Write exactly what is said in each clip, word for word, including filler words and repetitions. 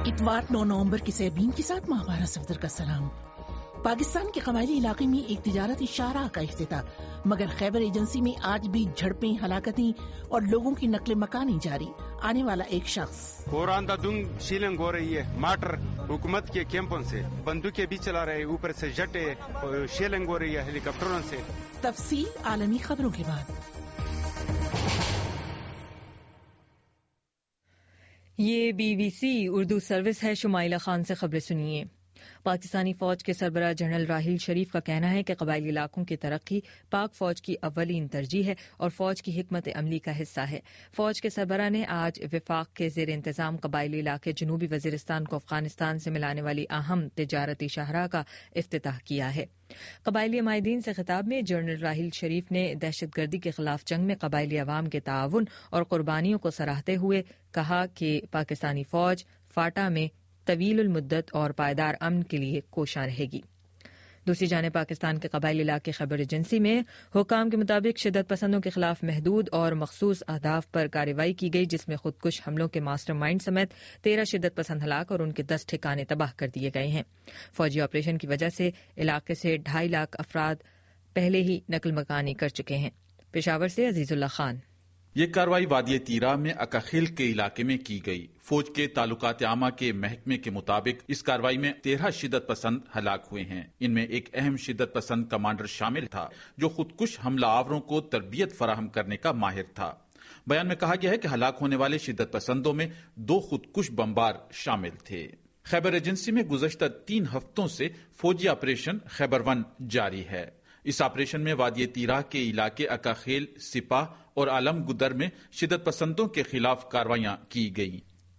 اتوار نو نومبر کی سیبین کے ساتھ ماہوارہ صفدر کا سلام۔ پاکستان کے قبائلی علاقے میں ایک تجارتی شاہراہ کا افتتاح، مگر خیبر ایجنسی میں آج بھی جھڑپیں، ہلاکتیں اور لوگوں کی نقل مکانی جاری۔ آنے والا ایک شخص قرآن دا دنگ شیلنگ ہو رہی ہے، ماٹر حکومت کے کیمپوں سے بندوقیں بھی چلا رہے، اوپر سے جٹے شیلنگ ہو رہی ہے ہیلی کاپٹروں سے۔ تفصیل عالمی خبروں کے بعد۔ یہ B B C Urdu service ہے۔ شمائلہ خان سے خبریں سنیے۔ پاکستانی فوج کے سربراہ جنرل راحیل شریف کا کہنا ہے کہ قبائلی علاقوں کی ترقی پاک فوج کی اولین ترجیح ہے اور فوج کی حکمت عملی کا حصہ ہے۔ فوج کے سربراہ نے آج وفاق کے زیر انتظام قبائلی علاقے جنوبی وزیرستان کو افغانستان سے ملانے والی اہم تجارتی شاہراہ کا افتتاح کیا ہے۔ قبائلی عمائدین سے خطاب میں جنرل راحیل شریف نے دہشت گردی کے خلاف جنگ میں قبائلی عوام کے تعاون اور قربانیوں کو سراہتے ہوئے کہا کہ پاکستانی فوج فاٹا میں طویل المدت اور پائیدار امن کے لیے کوشاں رہے گی۔ دوسری جانب پاکستان کے قبائلی علاقے خیبر ایجنسی میں حکام کے مطابق شدت پسندوں کے خلاف محدود اور مخصوص اہداف پر کارروائی کی گئی، جس میں خودکش حملوں کے ماسٹر مائنڈ سمیت تیرہ شدت پسند ہلاک اور ان کے دس ٹھکانے تباہ کر دیے گئے ہیں۔ فوجی آپریشن کی وجہ سے علاقے سے ڈھائی لاکھ افراد پہلے ہی نقل مکانی کر چکے ہیں۔ پشاور سے عزیز اللہ خان۔ یہ کارروائی وادی تیرا میں اکاخیل کے علاقے میں کی گئی۔ فوج کے تعلقات عامہ کے محکمے کے مطابق اس کارروائی میں تیرہ شدت پسند ہلاک ہوئے ہیں۔ ان میں ایک اہم شدت پسند کمانڈر شامل تھا جو خودکش حملہ آوروں کو تربیت فراہم کرنے کا ماہر تھا۔ بیان میں کہا گیا ہے کہ ہلاک ہونے والے شدت پسندوں میں دو خودکش بمبار شامل تھے۔ خیبر ایجنسی میں گزشتہ تین ہفتوں سے فوجی آپریشن خیبر ون جاری ہے۔ اس آپریشن میں وادی تیرا کے علاقے اکاخیل، سپاہ اور عالم گدر میں شدت پسندوں کے خلاف کارروائیاں کی گئیں۔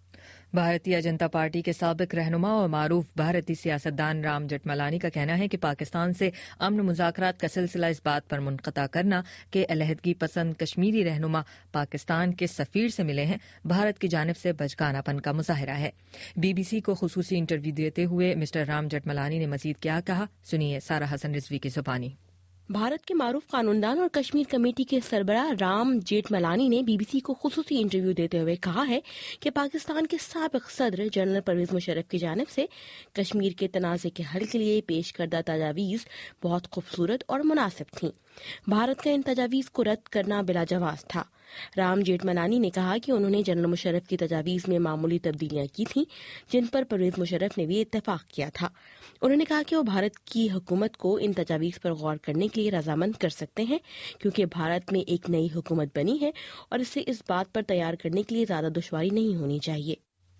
بھارتیہ جنتا پارٹی کے سابق رہنما اور معروف بھارتی سیاستدان رام جیٹھ ملانی کا کہنا ہے کہ پاکستان سے امن مذاکرات کا سلسلہ اس بات پر منقطع کرنا کہ علیحدگی پسند کشمیری رہنما پاکستان کے سفیر سے ملے ہیں، بھارت کی جانب سے بچگانہ پن کا مظاہرہ ہے۔ بی بی سی کو خصوصی انٹرویو دیتے ہوئے مسٹر رام جیٹھ ملانی نے مزید کیا کہا، سنیے سارہ حسن رضوی کی زبانی۔ بھارت کے معروف قانوندان اور کشمیر کمیٹی کے سربراہ رام جیٹھ ملانی نے بی بی سی کو خصوصی انٹرویو دیتے ہوئے کہا ہے کہ پاکستان کے سابق صدر جنرل پرویز مشرف کی جانب سے کشمیر کے تنازع کے حل کے لیے پیش کردہ تجاویز بہت خوبصورت اور مناسب تھیں۔ بھارت کا ان تجاویز کو رد کرنا بلا جواز تھا۔ رام جیٹھ ملانی نے کہا کہ انہوں نے جنرل مشرف کی تجاویز میں معمولی تبدیلیاں کی تھیں جن پر پرویز مشرف نے بھی اتفاق کیا تھا۔ انہوں نے کہا کہ وہ بھارت کی حکومت کو ان تجاویز پر غور کرنے کے لیے رضامند کر سکتے ہیں کیونکہ بھارت میں ایک نئی حکومت بنی ہے اور اسے اس بات پر تیار کرنے کے لیے زیادہ دشواری نہیں ہونی چاہیے۔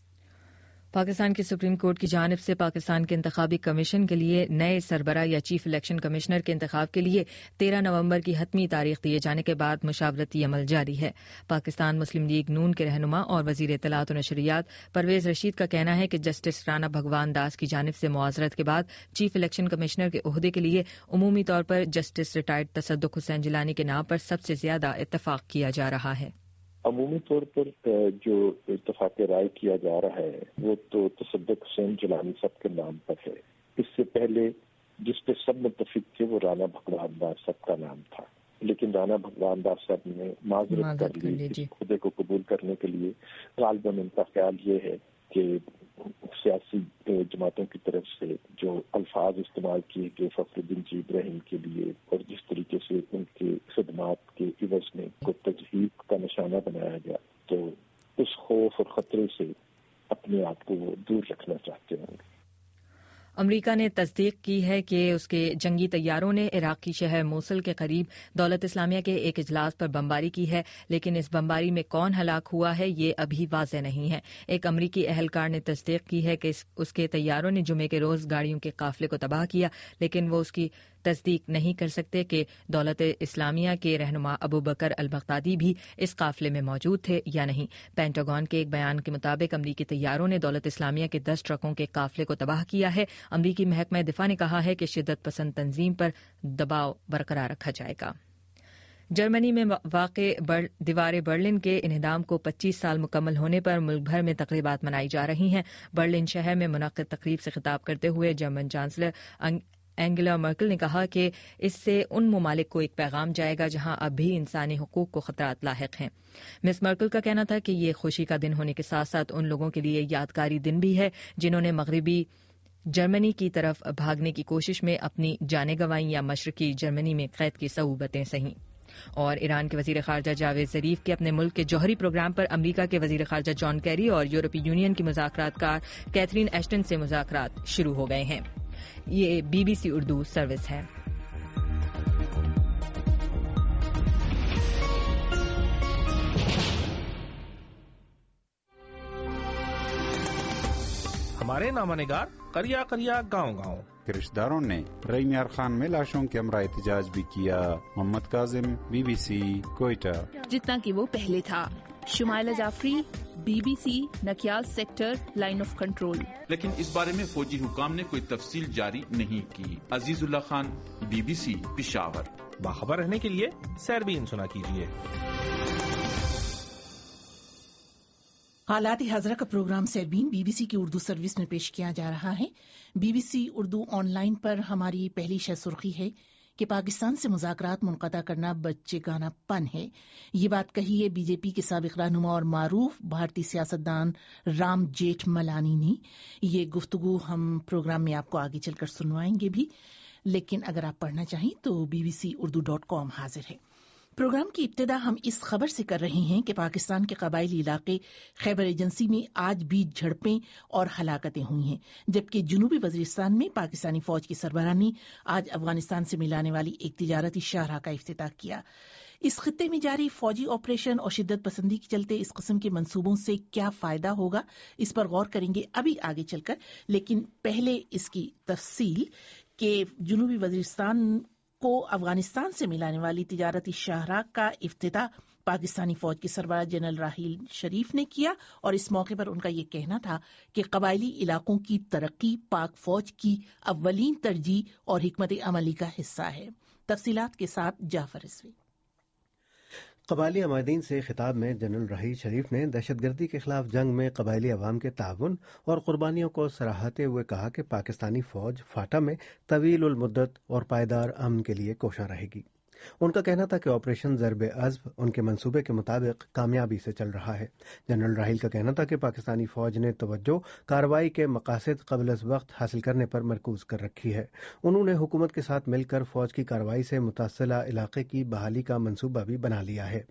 پاکستان کی سپریم کورٹ کی جانب سے پاکستان کے انتخابی کمیشن کے لیے نئے سربراہ یا چیف الیکشن کمشنر کے انتخاب کے لیے تیرہ نومبر کی حتمی تاریخ دیے جانے کے بعد مشاورتی عمل جاری ہے۔ پاکستان مسلم لیگ نون کے رہنما اور وزیر اطلاعات و نشریات پرویز رشید کا کہنا ہے کہ جسٹس رانا بھگوان داس کی جانب سے معذرت کے بعد چیف الیکشن کمشنر کے عہدے کے لیے عمومی طور پر جسٹس ریٹائرڈ تصدق حسین جیلانی کے نام پر سب سے زیادہ اتفاق کیا جا رہا ہے۔ عمومی طور پر جو اتفاق رائے کیا جا رہا ہے وہ تو تصدق حسین جیلانی صاحب کے نام پر ہے۔ اس سے پہلے جس پہ سب متفق تھے وہ رانا بھگوان داس صاحب کا نام تھا، لیکن رانا بھگوان داس صاحب نے معذرت کر لی اس عہدے کو قبول کرنے کے لیے۔ غالباً ان کا خیال یہ ہے کہ سیاسی جماعتوں کی طرف سے جو الفاظ استعمال کیے گئے فخر الدین جی ابراہیم کے لیے اور جس طریقے سے ان کے خدمات کے عوض میں کو تجہیز کا نشانہ بنایا گیا، تو اس خوف اور خطرے سے اپنے آپ کو وہ دور رکھنا چاہتے ہوں گے۔ امریکہ نے تصدیق کی ہے کہ اس کے جنگی طیاروں نے عراقی شہر موصل کے قریب دولت اسلامیہ کے ایک اجلاس پر بمباری کی ہے، لیکن اس بمباری میں کون ہلاک ہوا ہے یہ ابھی واضح نہیں ہے۔ ایک امریکی اہلکار نے تصدیق کی ہے کہ اس کے طیاروں نے جمعے کے روز گاڑیوں کے قافلے کو تباہ کیا، لیکن وہ اس کی تصدیق نہیں کر سکتے کہ دولت اسلامیہ کے رہنما ابو بکر البغدادی بھی اس قافلے میں موجود تھے یا نہیں۔ پینٹاگون کے ایک بیان کے مطابق امریکی طیاروں نے دولت اسلامیہ کے دس ٹرکوں کے قافلے کو تباہ کیا ہے۔ امریکی محکمہ دفاع نے کہا ہے کہ شدت پسند تنظیم پر دباؤ برقرار رکھا جائے گا۔ جرمنی میں واقع دیوار برلن کے انہدام کو پچیس سال مکمل ہونے پر ملک بھر میں تقریبات منائی جا رہی ہیں۔ برلن شہر میں منعقد تقریب سے خطاب کرتے ہوئے جرمن چانسلر اینگلا مرکل نے کہا کہ اس سے ان ممالک کو ایک پیغام جائے گا جہاں اب بھی انسانی حقوق کو خطرات لاحق ہیں۔ مس مرکل کا کہنا تھا کہ یہ خوشی کا دن ہونے کے ساتھ ساتھ ان لوگوں کے لیے یادگاری دن بھی ہے جنہوں نے مغربی جرمنی کی طرف بھاگنے کی کوشش میں اپنی جانیں گنوائیں یا مشرقی جرمنی میں قید کی صعوبتیں سہیں۔ اور ایران کے وزیر خارجہ جاوید ظریف کے اپنے ملک کے جوہری پروگرام پر امریکہ کے وزیر خارجہ جان کیری اور یورپی یونین کی مذاکرات کار کیتھرین ایشٹن سے مذاکرات شروع ہو گئے ہیں۔ یہ B B C Urdu service ہے۔ ہمارے نامہ نگار کریا کریا گاؤں گاؤں رشتہ داروں نے رئی میار خان میں لاشوں کے ہمراہ احتجاج بھی کیا۔ Muhammad Kazim, B B C, Quetta. جتنا کہ وہ پہلے تھا۔ Shumaila Jafri, B B C, Nakyal sector, line of control. لیکن اس بارے میں فوجی حکام نے کوئی تفصیل جاری نہیں کی۔ Azizullah Khan, B B C, Peshawar. باخبر رہنے کے لیے سیربین سنا کیجیے۔ حالات حاضرہ کا programme Sairbeen B B C کی اردو سروس میں پیش کیا جا رہا ہے۔ B B C Urdu online پر ہماری پہلی شہ سرخی ہے کہ پاکستان سے مذاکرات منقطع کرنا بچے گانا پن ہے۔ یہ بات کہی ہے بی جے پی کے سابق رہنما اور معروف بھارتی سیاستدان رام جیٹھ ملانی نے۔ یہ گفتگو ہم پروگرام میں آپ کو آگے چل کر سنوائیں گے بھی، لیکن اگر آپ پڑھنا چاہیں تو B B C Urdu dot com حاضر ہے۔ پروگرام کی ابتدا ہم اس خبر سے کر رہے ہیں کہ پاکستان کے قبائلی علاقے خیبر ایجنسی میں آج بھی جھڑپیں اور ہلاکتیں ہوئی ہیں، جبکہ جنوبی وزیرستان میں پاکستانی فوج کی سربراہ نے آج افغانستان سے ملانے والی ایک تجارتی شاہراہ کا افتتاح کیا۔ اس خطے میں جاری فوجی آپریشن اور شدت پسندی کے چلتے اس قسم کے منصوبوں سے کیا فائدہ ہوگا، اس پر غور کریں گے ابھی آگے چل کر، لیکن پہلے اس کی تفصیل کہ جنوبی وزیرستان کو افغانستان سے ملانے والی تجارتی شاہراہ کا افتتاح پاکستانی فوج کے سربراہ جنرل راحیل شریف نے کیا، اور اس موقع پر ان کا یہ کہنا تھا کہ قبائلی علاقوں کی ترقی پاک فوج کی اولین ترجیح اور حکمت عملی کا حصہ ہے۔ تفصیلات کے ساتھ جعفر رضوی۔ قبائلی عمائدین سے خطاب میں جنرل راحیل شریف نے دہشت گردی کے خلاف جنگ میں قبائلی عوام کے تعاون اور قربانیوں کو سراہتے ہوئے کہا کہ پاکستانی فوج فاٹا میں طویل المدت اور پائیدار امن کے لیے کوشاں رہے گی۔ ان کا کہنا تھا کہ آپریشن ضرب عزم ان کے منصوبے کے مطابق کامیابی سے چل رہا ہے۔ جنرل راحیل کا کہنا تھا کہ پاکستانی فوج نے توجہ کارروائی کے مقاصد قبل از وقت حاصل کرنے پر مرکوز کر رکھی ہے۔ انہوں نے حکومت کے ساتھ مل کر فوج کی کارروائی سے متصلہ علاقے کی بحالی کا منصوبہ بھی بنا لیا ہے۔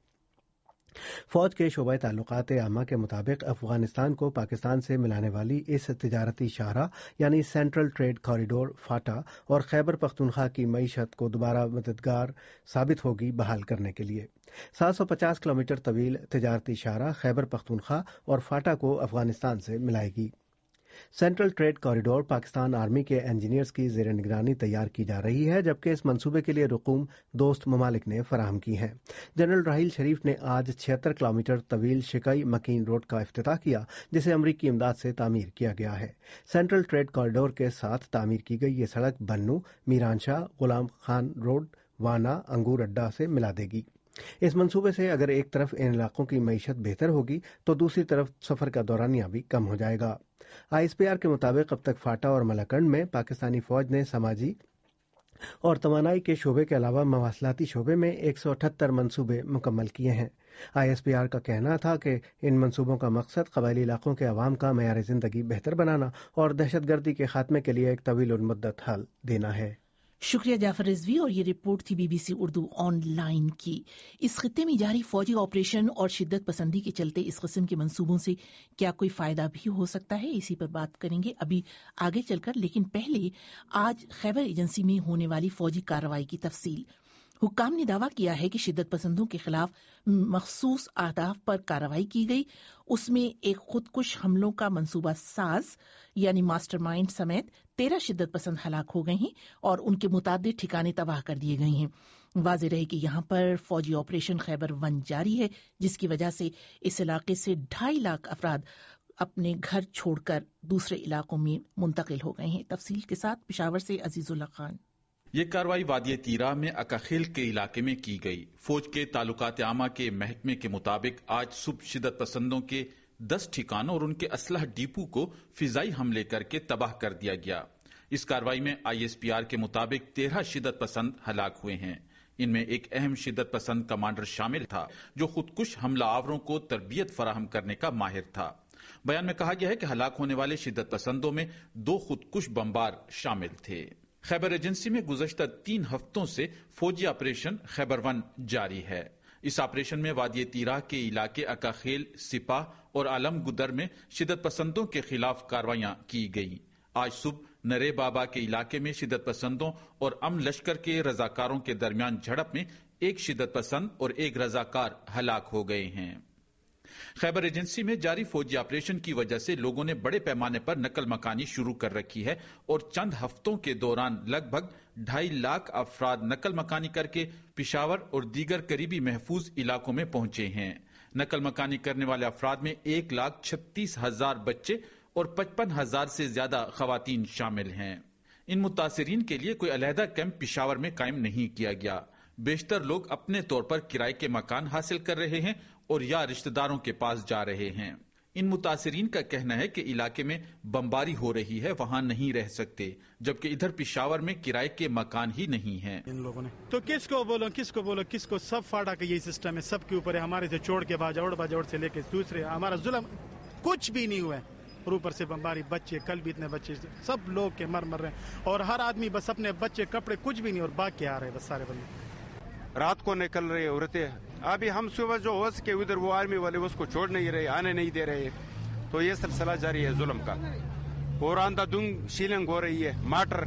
فوج کے شعبہ تعلقات عامہ کے مطابق افغانستان کو پاکستان سے ملانے والی اس تجارتی شاہراہ یعنی سینٹرل ٹریڈ کوریڈور فاٹا اور خیبر پختونخوا کی معیشت کو دوبارہ مددگار ثابت ہوگی بحال کرنے کے لیے۔ سات سو پچاس کلومیٹر طویل تجارتی شاہراہ خیبر پختونخوا اور فاٹا کو افغانستان سے ملائے گی۔ Central trade corridor Pakistan army کے انجینئرز کی زیر نگرانی تیار کی جا رہی ہے، جبکہ اس منصوبے کے لیے رقوم دوست ممالک نے فراہم کی ہیں۔ جنرل راحیل شریف نے آج چھہتر کلومیٹر طویل شکائی مکین روڈ کا افتتاح کیا، جسے امریکی امداد سے تعمیر کیا گیا ہے۔ سینٹرل ٹریڈ کوریڈور کے ساتھ تعمیر کی گئی یہ سڑک بنو، میران شاہ، غلام خان روڈ، وانا، انگور اڈا سے ملا دے گی۔ اس منصوبے سے اگر ایک طرف ان علاقوں کی معیشت بہتر ہوگی تو دوسری طرف سفر کا دورانیہ بھی کم ہو جائے گا۔ آئی ایس پی آر کے مطابق اب تک فاٹا اور ملاکنڈ میں پاکستانی فوج نے سماجی اور توانائی کے شعبے کے علاوہ مواصلاتی شعبے میں ایک سو اٹھہتر منصوبے مکمل کیے ہیں۔ آئی ایس پی آر کا کہنا تھا کہ ان منصوبوں کا مقصد قبائلی علاقوں کے عوام کا معیار زندگی بہتر بنانا اور دہشت گردی کے خاتمے کے لیے ایک طویل المدت حل دینا ہے۔ شکریہ جعفر رضوی، اور یہ رپورٹ تھی B B C Urdu online کی۔ اس خطے میں جاری فوجی آپریشن اور شدت پسندی کے چلتے اس قسم کے منصوبوں سے کیا کوئی فائدہ بھی ہو سکتا ہے، اسی پر بات کریں گے ابھی آگے چل کر، لیکن پہلے آج خیبر ایجنسی میں ہونے والی فوجی کارروائی کی تفصیل۔ حکام نے دعویٰ کیا ہے کہ شدت پسندوں کے خلاف مخصوص اہداف پر کارروائی کی گئی، اس میں ایک خودکش حملوں کا منصوبہ ساز یعنی ماسٹر مائنڈ سمیت تیرہ شدت پسند ہلاک ہو گئے ہیں اور ان کے متعدد ٹھکانے تباہ کر دیے گئے ہیں۔ واضح رہے کہ یہاں پر فوجی آپریشن خیبر ون جاری ہے، جس کی وجہ سے اس علاقے سے ڈھائی لاکھ افراد اپنے گھر چھوڑ کر دوسرے علاقوں میں منتقل ہو گئے ہیں۔ تفصیل کے ساتھ پشاور سے عزیز اللہ خان۔ یہ کارروائی وادی تیرا میں اکاخیل کے علاقے میں کی گئی۔ فوج کے تعلقات عامہ کے محکمے کے مطابق آج صبح شدت پسندوں کے دس ٹھکانوں اور ان کے اسلحہ ڈیپو کو فضائی حملے کر کے تباہ کر دیا گیا۔ اس کارروائی میں آئی ایس پی آر کے مطابق تیرہ شدت پسند ہلاک ہوئے ہیں۔ ان میں ایک اہم شدت پسند کمانڈر شامل تھا جو خودکش حملہ آوروں کو تربیت فراہم کرنے کا ماہر تھا۔ بیان میں کہا گیا ہے کہ ہلاک ہونے والے شدت پسندوں میں دو خودکش بمبار شامل تھے۔ خیبر ایجنسی میں گزشتہ تین ہفتوں سے فوجی آپریشن خیبر ون جاری ہے۔ اس آپریشن میں وادی تیراہ کے علاقے اکاخیل، سپاہ اور عالم گدر میں شدت پسندوں کے خلاف کارروائیاں کی گئیں۔ آج صبح نرے بابا کے علاقے میں شدت پسندوں اور امن لشکر کے رضاکاروں کے درمیان جھڑپ میں ایک شدت پسند اور ایک رضاکار ہلاک ہو گئے ہیں۔ خیبر ایجنسی میں جاری فوجی آپریشن کی وجہ سے لوگوں نے بڑے پیمانے پر نقل مکانی شروع کر رکھی ہے اور چند ہفتوں کے دوران لگ بھگ ڈھائی لاکھ افراد نقل مکانی کر کے پشاور اور دیگر قریبی محفوظ علاقوں میں پہنچے ہیں۔ نقل مکانی کرنے والے افراد میں ایک لاکھ چھتیس ہزار بچے اور پچپن ہزار سے زیادہ خواتین شامل ہیں۔ ان متاثرین کے لیے کوئی علیحدہ کیمپ پشاور میں قائم نہیں کیا گیا۔ بیشتر لوگ اپنے طور پر کرائے کے مکان حاصل کر رہے ہیں اور یا رشتہ داروں کے پاس جا رہے ہیں۔ ان متاثرین کا کہنا ہے کہ علاقے میں بمباری ہو رہی ہے، وہاں نہیں رہ سکتے، جبکہ ادھر پشاور میں کرائے کے مکان ہی نہیں ہیں۔ ان لوگوں نے تو کس کو بولو کس کو بولو کس کو سب فاڑا کا یہی سسٹم ہے، سب کے اوپر ہے، ہمارے سے چھوڑ کے باجوڑ باجوڑ سے لے کے دوسرے ہمارا ظلم کچھ بھی نہیں ہوا ہے، اور اوپر سے بمباری، بچے کل بھی اتنے بچے سب لوگ کے مر مر رہے ہیں، اور ہر آدمی بس اپنے بچے کپڑے کچھ بھی نہیں اور باغ کے آ رہے ہیں بس سارے بندے۔ رات کو نکل رہے عورتیں، ابھی ہم صبح جو ہو سکے ادھر وہ آرمی والے اس کو چھوڑ نہیں رہے، آنے نہیں دے رہے، تو یہ سلسلہ جاری ہے ظلم کا۔ اور آندھا دنگ شیلنگ ہو رہی ہے، ماٹر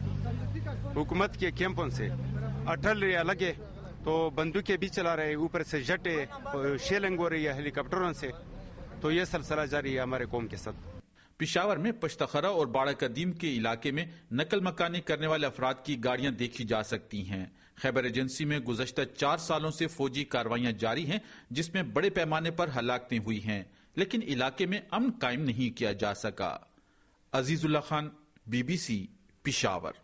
حکومت کے کیمپوں سے اٹھل رہے لگے تو بندوقیں بھی چلا رہے، اوپر سے جٹے شیلنگ ہو رہی ہے ہیلی کاپٹروں سے، تو یہ سلسلہ جاری ہے ہمارے قوم کے ساتھ۔ پشاور میں پشتخرہ اور باڑہ قدیم کے علاقے میں نقل مکانی کرنے والے افراد کی گاڑیاں دیکھی جا سکتی ہیں۔ خیبر ایجنسی میں گزشتہ چار سالوں سے فوجی کارروائیاں جاری ہیں جس میں بڑے پیمانے پر ہلاکتیں ہوئی ہیں، لیکن علاقے میں امن قائم نہیں کیا جا سکا۔ Azizullah Khan, B B C, Peshawar.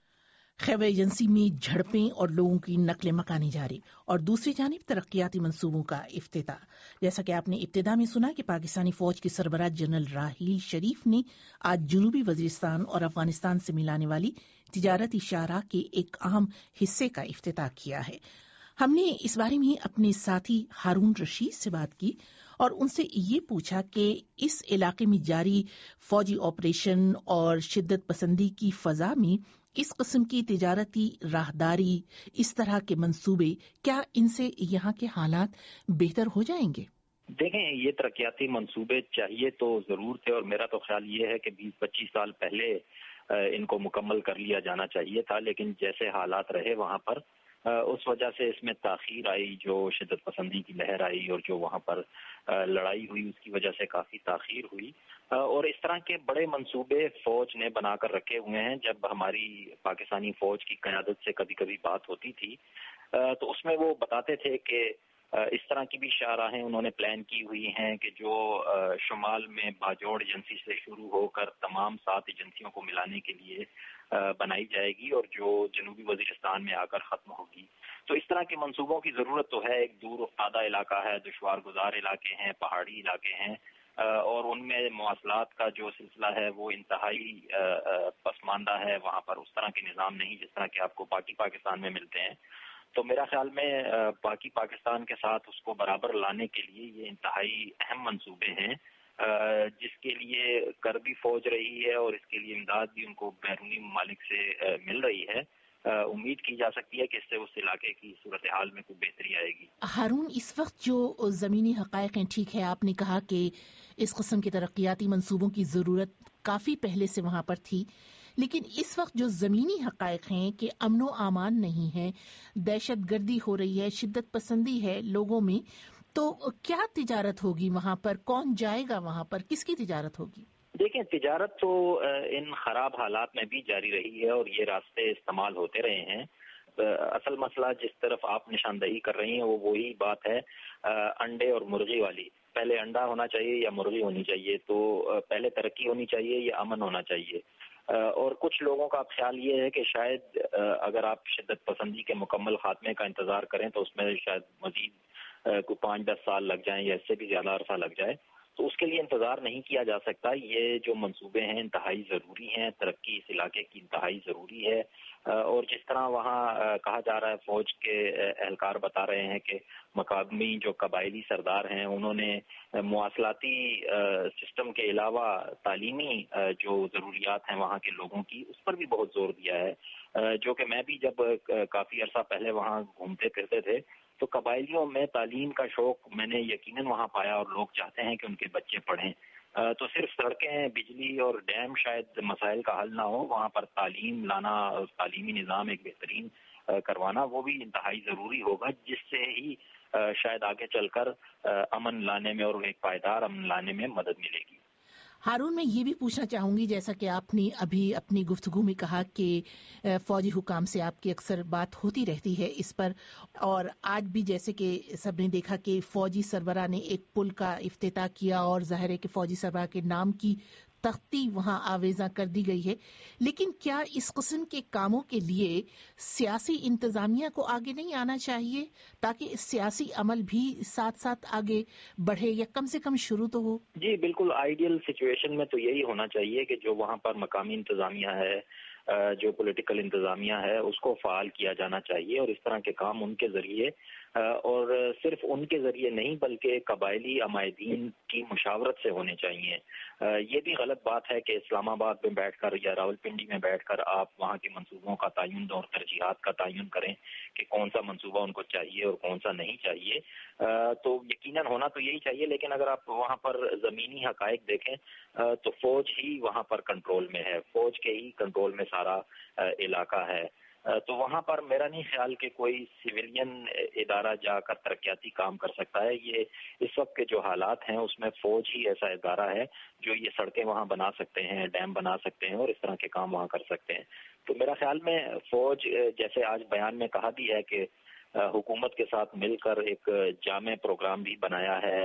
Khyber agency میں جھڑپیں اور لوگوں کی نقل مکانی جاری، اور دوسری جانب ترقیاتی منصوبوں کا افتتاح۔ جیسا کہ آپ نے ابتدا میں سنا کہ پاکستانی فوج کے سربراہ جنرل راحیل شریف نے آج جنوبی وزیرستان اور افغانستان سے ملانے والی تجارتی شاہراہ کے ایک اہم حصے کا افتتاح کیا ہے۔ ہم نے اس بارے میں اپنے ساتھی ہارون رشید سے بات کی اور ان سے یہ پوچھا کہ اس علاقے میں جاری فوجی آپریشن اور شدت پسندی کی فضا میں اس قسم کی تجارتی راہداری، اس طرح کے منصوبے، کیا ان سے یہاں کے حالات بہتر ہو جائیں گے؟ دیکھیں، یہ ترقیاتی منصوبے چاہیے تو ضرور تھے، اور میرا تو خیال یہ ہے کہ بیس پچیس سال پہلے ان کو مکمل کر لیا جانا چاہیے تھا، لیکن جیسے حالات رہے وہاں پر اس وجہ سے اس میں تاخیر آئی، جو شدت پسندی کی لہر آئی اور جو وہاں پر لڑائی ہوئی اس کی وجہ سے کافی تاخیر ہوئی، اور اس طرح کے بڑے منصوبے فوج نے بنا کر رکھے ہوئے ہیں۔ جب ہماری پاکستانی فوج کی قیادت سے کبھی کبھی بات ہوتی تھی تو اس میں وہ بتاتے تھے کہ اس طرح کی بھی شاہراہیں انہوں نے پلان کی ہوئی ہیں کہ جو شمال میں باجوڑ ایجنسی سے شروع ہو کر تمام سات ایجنسیوں کو ملانے کے لیے بنائی جائے گی اور جو جنوبی وزیرستان میں آ کر ختم ہوگی۔ تو اس طرح کے منصوبوں کی ضرورت تو ہے۔ ایک دور افتادہ علاقہ ہے، دشوار گزار علاقے ہیں، پہاڑی علاقے ہیں، اور ان میں مواصلات کا جو سلسلہ ہے وہ انتہائی پسماندہ ہے، وہاں پر اس طرح کے نظام نہیں جس طرح کہ آپ کو باقی پاکستان میں ملتے ہیں۔ تو میرا خیال میں باقی پاکستان کے ساتھ اس کو برابر لانے کے لیے یہ انتہائی اہم منصوبے ہیں، جس کے لیے کر بھی فوج رہی ہے اور اس کے لیے امداد بھی ان کو بیرونی ممالک سے مل رہی ہے۔ امید کی جا سکتی ہے کہ اس سے اس علاقے کی صورتحال میں کوئی بہتری آئے گی۔ ہارون، اس وقت جو زمینی حقائق ہیں، ٹھیک ہے آپ نے کہا کہ اس قسم کے ترقیاتی منصوبوں کی ضرورت کافی پہلے سے وہاں پر تھی، لیکن اس وقت جو زمینی حقائق ہیں کہ امن و امان نہیں ہے، دہشت گردی ہو رہی ہے، شدت پسندی ہے لوگوں میں، تو کیا تجارت ہوگی وہاں پر؟ کون جائے گا وہاں پر؟ کس کی تجارت ہوگی؟ دیکھیں، تجارت تو ان خراب حالات میں بھی جاری رہی ہے اور یہ راستے استعمال ہوتے رہے ہیں۔ اصل مسئلہ جس طرف آپ نشاندہی کر رہی ہیں وہ وہی بات ہے انڈے اور مرغی والی۔ پہلے انڈا ہونا چاہیے یا مرغی ہونی چاہیے؟ تو پہلے ترقی ہونی چاہیے یا امن ہونا چاہیے؟ اور کچھ لوگوں کا خیال یہ ہے کہ شاید اگر آپ شدت پسندی کے مکمل خاتمے کا انتظار کریں تو اس میں شاید مزید کوئی پانچ دس سال لگ جائیں یا اس سے بھی زیادہ عرصہ لگ جائے۔ تو اس کے لیے انتظار نہیں کیا جا سکتا. یہ جو منصوبے ہیں انتہائی ضروری ہیں، ترقی اس علاقے کی انتہائی ضروری ہے. اور جس طرح وہاں کہا جا رہا ہے، فوج کے اہلکار بتا رہے ہیں کہ مقامی جو قبائلی سردار ہیں انہوں نے مواصلاتی سسٹم کے علاوہ تعلیمی جو ضروریات ہیں وہاں کے لوگوں کی، اس پر بھی بہت زور دیا ہے. جو کہ میں بھی جب کافی عرصہ پہلے وہاں گھومتے پھرتے تھے تو قبائلیوں میں تعلیم کا شوق میں نے یقیناً وہاں پایا، اور لوگ چاہتے ہیں کہ ان کے بچے پڑھیں. تو صرف سڑکیں، بجلی اور ڈیم شاید مسائل کا حل نہ ہو، وہاں پر تعلیم لانا، تعلیمی نظام ایک بہترین کروانا وہ بھی انتہائی ضروری ہوگا، جس سے ہی شاید آگے چل کر امن لانے میں اور ایک پائیدار امن لانے میں مدد ملے گی. ہارون، میں یہ بھی پوچھنا چاہوں گی، جیسا کہ آپ نے ابھی اپنی گفتگو میں کہا کہ فوجی حکام سے آپ کی اکثر بات ہوتی رہتی ہے اس پر، اور آج بھی جیسے کہ سب نے دیکھا کہ فوجی سربراہ نے ایک پل کا افتتاح کیا اور ظاہر ہے کہ فوجی سربراہ کے نام کی تختی وہاں آویزاں کر دی گئی ہے. لیکن کیا اس قسم کے کاموں کے لیے سیاسی انتظامیہ کو آگے نہیں آنا چاہیے تاکہ سیاسی عمل بھی ساتھ ساتھ آگے بڑھے، یا کم سے کم شروع تو ہو؟ جی بالکل، آئیڈیل سچویشن میں تو یہی ہونا چاہیے کہ جو وہاں پر مقامی انتظامیہ ہے، جو پولیٹیکل انتظامیہ ہے، اس کو فعال کیا جانا چاہیے، اور اس طرح کے کام ان کے ذریعے، اور صرف ان کے ذریعے نہیں بلکہ قبائلی عمائدین کی مشاورت سے ہونے چاہیے. یہ بھی غلط بات ہے کہ اسلام آباد میں بیٹھ کر یا راولپنڈی میں بیٹھ کر آپ وہاں کے منصوبوں کا تعین اور ترجیحات کا تعین کریں کہ کون سا منصوبہ ان کو چاہیے اور کون سا نہیں چاہیے. تو یقیناً ہونا تو یہی چاہیے، لیکن اگر آپ وہاں پر زمینی حقائق دیکھیں تو فوج ہی وہاں پر کنٹرول میں ہے، فوج کے ہی کنٹرول میں سارا علاقہ ہے. تو وہاں پر میرا نہیں خیال کہ کوئی سویلین ادارہ جا کر ترقیاتی کام کر سکتا ہے. یہ اس وقت کے جو حالات ہیں اس میں فوج ہی ایسا ادارہ ہے جو یہ سڑکیں وہاں بنا سکتے ہیں، ڈیم بنا سکتے ہیں اور اس طرح کے کام وہاں کر سکتے ہیں. تو میرا خیال میں فوج، جیسے آج بیان میں کہا بھی ہے کہ حکومت کے ساتھ مل کر ایک جامع پروگرام بھی بنایا ہے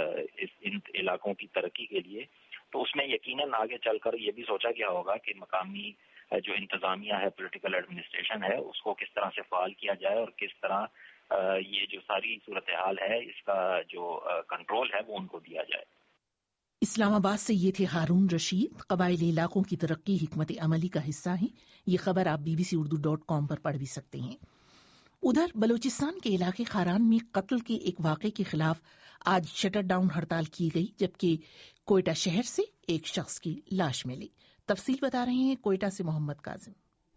ان علاقوں کی ترقی کے لیے، تو اس میں یقیناً آگے چل کر یہ بھی سوچا گیا ہوگا کہ مقامی جو انتظامیہ ہے، پولیٹیکل ایڈمنسٹریشن ہے، اس کو کس طرح سے فعال کیا جائے اور کس طرح یہ جو ساری صورتحال ہے اس کا جو کنٹرول ہے وہ ان کو دیا جائے. اسلام آباد سے یہ تھے ہارون رشید، قبائلی علاقوں کی ترقی حکمت عملی کا حصہ ہیں. یہ خبر آپ B B C Urdu dot com پر پڑھ بھی سکتے ہیں. ادھر بلوچستان کے علاقے خاران میں قتل کے ایک واقعے کے خلاف آج شٹر ڈاؤن ہڑتال کی گئی، جبکہ کوئٹہ شہر سے ایک شخص کی لاش ملی. تفصیل بتا رہے ہیں کوئٹہ سے محمد کاظم.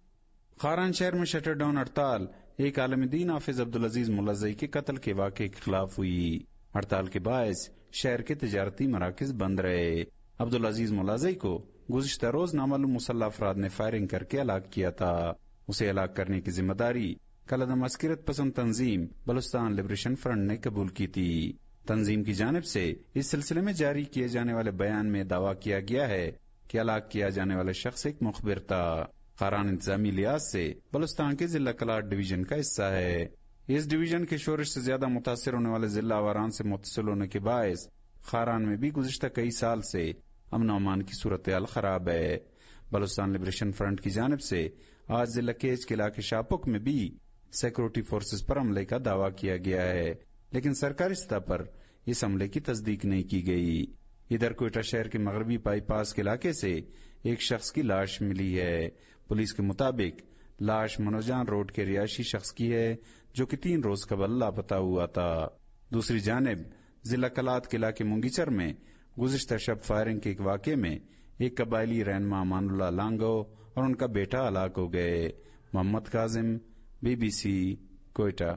خاران شہر میں شٹر ڈاؤن ہڑتال ایک عالم دین حافظ عبدالعزیز ملازئی کے قتل کے واقعے کے خلاف ہوئی. ہڑتال کے باعث شہر کے تجارتی مراکز بند رہے. عبدالعزیز ملازئی کو گزشتہ روز نامعلوم مسلح افراد نے فائرنگ کر کے ہلاک کیا تھا. اسے ہلاک کرنے کی ذمہ داری کلعدم عسکریت پسند تنظیم بلوچستان لبریشن فرنٹ نے قبول کی تھی. تنظیم کی جانب سے اس سلسلے میں جاری کیے جانے والے بیان میں دعویٰ کیا گیا ہے کہ ہلاک کیا جانے والا شخص ایک مخبر تھا. خاران انتظامی لحاظ سے بلوچستان کے ضلع کلاٹ ڈویژن کا حصہ ہے. اس ڈویژن کے شورش سے زیادہ متاثر ہونے والے ضلع آواران سے متصل ہونے کے باعث خاران میں بھی گزشتہ کئی سال سے امن و امان کی صورتحال خراب ہے. بلوچستان لبریشن فرنٹ کی جانب سے آج ضلع کیچ کے علاقے شاپک میں بھی سیکورٹی فورسز پر حملے کا دعویٰ کیا گیا ہے، لیکن سرکاری سطح پر اس حملے کی تصدیق نہیں کی گئی. ادھر کوئٹہ شہر کے مغربی بائی پاس کے علاقے سے ایک شخص کی لاش ملی ہے. پولیس کے مطابق لاش منوجان روڈ کے رہائشی شخص کی ہے جو کہ تین روز قبل لاپتہ ہوا تھا. دوسری جانب ضلع کلات کے علاقے منگیچر میں گزشتہ شب فائرنگ کے ایک واقعے میں ایک قبائلی رہنما امان اللہ لانگو اور ان کا بیٹا ہلاک ہو گئے. Muhammad Kazim, B B C, Quetta.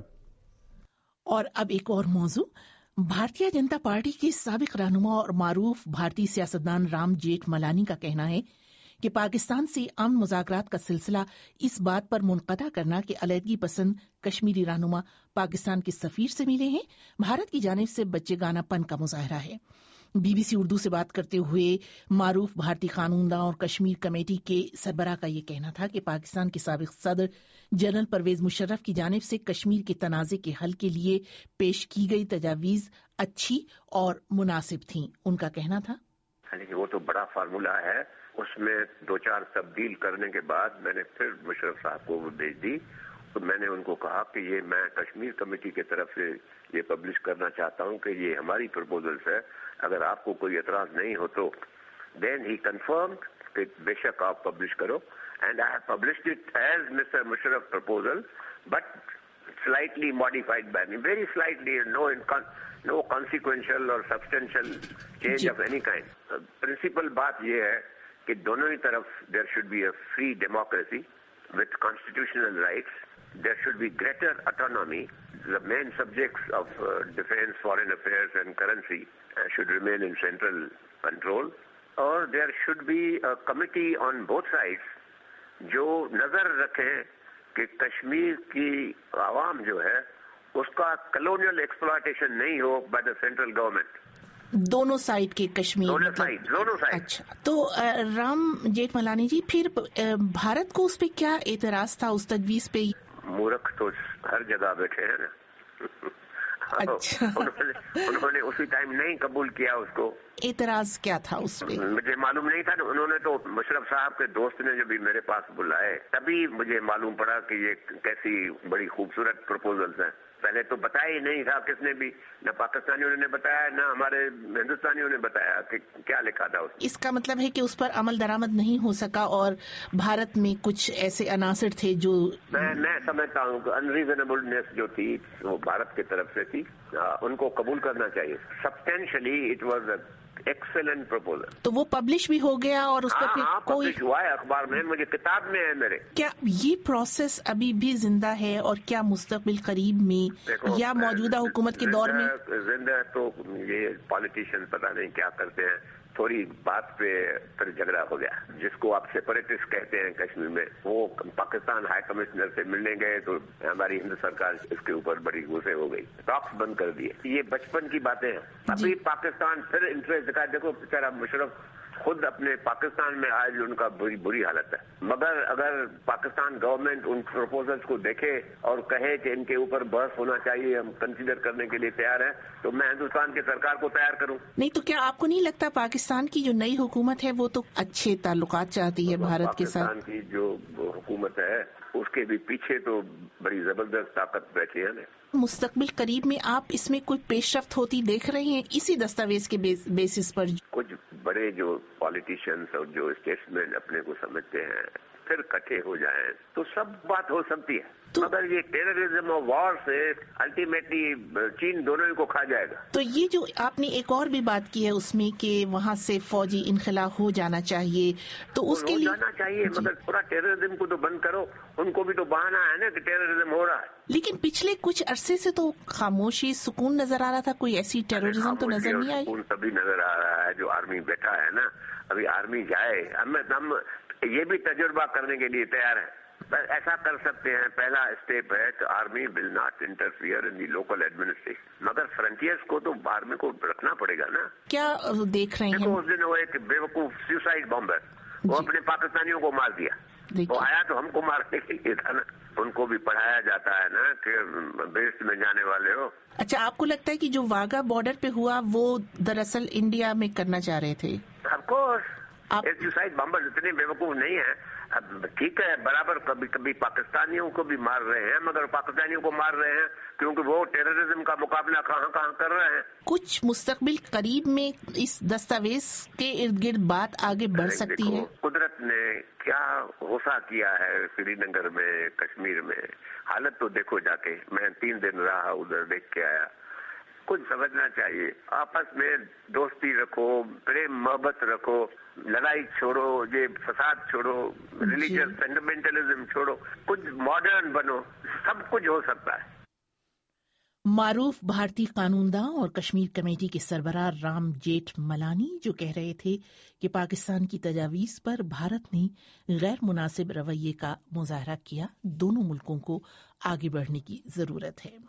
اور اب ایک اور موضوع. بھارتیہ جنتا پارٹی کے سابق رہنما اور معروف بھارتی سیاستدان رام جیٹھ ملانی کا کہنا ہے کہ پاکستان سے امن مذاکرات کا سلسلہ اس بات پر منقطع کرنا کہ علیحدگی پسند کشمیری رہنما پاکستان کے سفیر سے ملے ہیں بھارت کی جانب سے بچے گانا پن کا مظاہرہ ہے. بی بی سی اردو سے بات کرتے ہوئے معروف بھارتی قانون داں اور کشمیر کمیٹی کے سربراہ کا یہ کہنا تھا کہ پاکستان کے سابق صدر جنرل پرویز مشرف کی جانب سے کشمیر کے تنازع کے حل کے لیے پیش کی گئی تجاویز اچھی اور مناسب تھیں. ان کا کہنا تھا وہ تو بڑا فارمولا ہے، اس میں دو چار تبدیل کرنے کے بعد میں نے پھر مشرف صاحب کو بھیج دی تو میں نے ان کو کہا کہ یہ میں کشمیر کمیٹی کی طرف سے یہ پبلش کرنا چاہتا ہوں کہ یہ ہماری پرپوزلس ہے، اگر آپ کو کوئی اعتراض نہیں ہو تو دین ہی کنفرمڈ کہ بے شک آپ پبلش کرو، and I have published it as mister Musharraf proposal but slightly modified by me, very slightly, no no consequential or substantial change of any kind. Uh, principal بات یہ ہے کہ دونوں ہی طرف there should be a free democracy with constitutional rights. There should be greater autonomy. The main subjects of uh, defense, foreign affairs and currency uh, should remain in central control. Or there should be a committee on both sides جو نظر رکھے کہ کشمیر کی عوام جو ہے اس کا colonial exploitation نہیں ہو بائی دا سینٹرل گورنمنٹ، دونوں سائڈ کے کشمیر دونوں سائڈ دونوں سائڈ اچھا، تو رام جیٹھ ملانی جی پھر بھارت کو اس پہ کیا اعتراض تھا اس تجویز پہ؟ مورخ تو ہر جگہ بیٹھے ہیں نا، انہوں نے اسی ٹائم نہیں قبول کیا اس کو. اعتراض کیا تھا اس پہ؟ مجھے معلوم نہیں تھا، انہوں نے تو مشرف صاحب کے دوست نے جب میرے پاس بلائے تبھی مجھے معلوم پڑا کہ یہ کیسی بڑی خوبصورت پروپوزلز ہیں. پہلے تو بتایا ہی نہیں تھا کس نے بھی، نہ پاکستانیوں نے بتایا نہ ہمارے ہندوستانیوں نے بتایا کہ کیا لکھا تھا اس. اس کا مطلب ہے کہ اس پر عمل درآمد نہیں ہو سکا اور بھارت میں کچھ ایسے عناصر تھے جو میں میں سمجھتا ہوں کہ انریزنیبلنیس جو تھی وہ بھارت کی طرف سے تھی، ان کو قبول کرنا چاہیے. Substantially it was a excellent proposal. تو وہ پبلش بھی ہو گیا اور اس پر کوئی ہوا ہے اخبار میں، مجھے کتاب میں ہے میرے. کیا یہ پروسیس ابھی بھی زندہ ہے اور کیا مستقبل قریب میں یا موجودہ حکومت کے دور میں زندہ؟ تو یہ پالیٹیشین پتہ نہیں کیا کرتے ہیں، تھوڑی بات پہ پھر جھگڑا ہو گیا. جس کو آپ سیپریٹسٹ کہتے ہیں کشمیر میں، وہ پاکستان ہائی کمشنر سے ملنے گئے تو ہماری ہند سرکار اس کے اوپر بڑی غصے ہو گئی، ٹاکس بند کر دیے. یہ بچپن کی باتیں ہیں. ابھی پاکستان پھر انٹرسٹ دکھا. دیکھو بیچارہ مشرف خود اپنے پاکستان میں آج ان کا بری بری حالت ہے، مگر اگر پاکستان گورنمنٹ ان پروپوزلز کو دیکھے اور کہے کہ ان کے اوپر بحث ہونا چاہیے، ہم کنسیڈر کرنے کے لیے تیار ہیں، تو میں ہندوستان کی سرکار کو تیار کروں. نہیں تو کیا آپ کو نہیں لگتا پاکستان کی جو نئی حکومت ہے وہ تو اچھے تعلقات چاہتی ہے بھارت کے ساتھ؟ پاکستان کی جو حکومت ہے اس کے بھی پیچھے تو بڑی زبردست طاقت بیٹھی ہے نا. مستقبل قریب میں آپ اس میں کوئی پیش رفت ہوتی دیکھ رہے ہیں اسی دستاویز کے بیسس پر؟ کچھ بڑے جو پالیٹیشینس اور جو اسٹیٹسمین اپنے کو سمجھتے ہیں پھر اکٹھے ہو جائیں تو سب بات ہو سکتی ہے، مگر یہ ٹیررزم اور وار سے الٹیمیٹلی چین دونوں ہی کو کھا جائے گا. تو یہ جو آپ نے ایک اور بھی بات کی ہے اس میں کہ وہاں سے فوجی انخلا ہو جانا چاہیے، تو اس کے لیے جانا چاہیے جی. مگر پورا ٹیررزم کو تو بند کرو، ان کو بھی تو بہانا ہے نا کہ ٹیررزم ہو رہا ہے. لیکن پچھلے کچھ عرصے سے تو خاموشی سکون نظر آ رہا تھا، کوئی ایسی ٹیررزم تو نظر نہیں آئی. سکون تبھی نظر آ رہا ہے جو آرمی بیٹھا ہے نا. ابھی آرمی جائے، ہم یہ بھی تجربہ کرنے کے لیے تیار ہیں. ایسا کر سکتے ہیں، پہلا اسٹیپ ہے کہ army will not interfere in the local administration, مگر فرنٹیئرز کو تو آرمی کو رکھنا پڑے گا نا. کیا دیکھ رہے ہیں؟ اس دن وہ ایک بیوقوف سوسائڈ بامبر وہ اپنے پاکستانیوں کو مار دیا. وہ آیا تو ہم کو مارنے کے لیے تھا نا. ان کو بھی پڑھایا جاتا ہے نا کہ بیسٹ میں جانے والے ہو. اچھا، آپ کو لگتا ہے کہ جو واگا بارڈر پہ ہوا وہ دراصل انڈیا میں کرنا چاہ رہے تھے؟ Of course. سوسائڈ بامبر اتنے بیوقوف نہیں ہیں. اب ٹھیک ہے، برابر کبھی کبھی پاکستانیوں کو بھی مار رہے ہیں، مگر پاکستانیوں کو مار رہے ہیں کیونکہ وہ ٹیررزم کا مقابلہ کہاں کہاں کر رہے ہیں. کچھ مستقبل قریب میں اس دستاویز کے ارد گرد بات آگے بڑھ سکتی ہے. قدرت نے کیا غصہ کیا ہے سری نگر میں، کشمیر میں. حالت تو دیکھو جا کے. میں تین دن رہا ادھر، دیکھ کے آیا. کچھ سمجھنا چاہیے، آپس میں دوستی رکھو، پریم محبت رکھو، لڑائی چھوڑو، یہ فساد چھوڑو، ریلیجیس فنڈامنٹلزم چھوڑو، کچھ ماڈرن بنو، سب کچھ ہو سکتا ہے. معروف بھارتی قانون داں اور کشمیر کمیٹی کے سربراہ رام جیٹھ ملانی جو کہہ رہے تھے کہ پاکستان کی تجاویز پر بھارت نے غیر مناسب رویے کا مظاہرہ کیا، دونوں ملکوں کو آگے بڑھنے کی ضرورت ہے.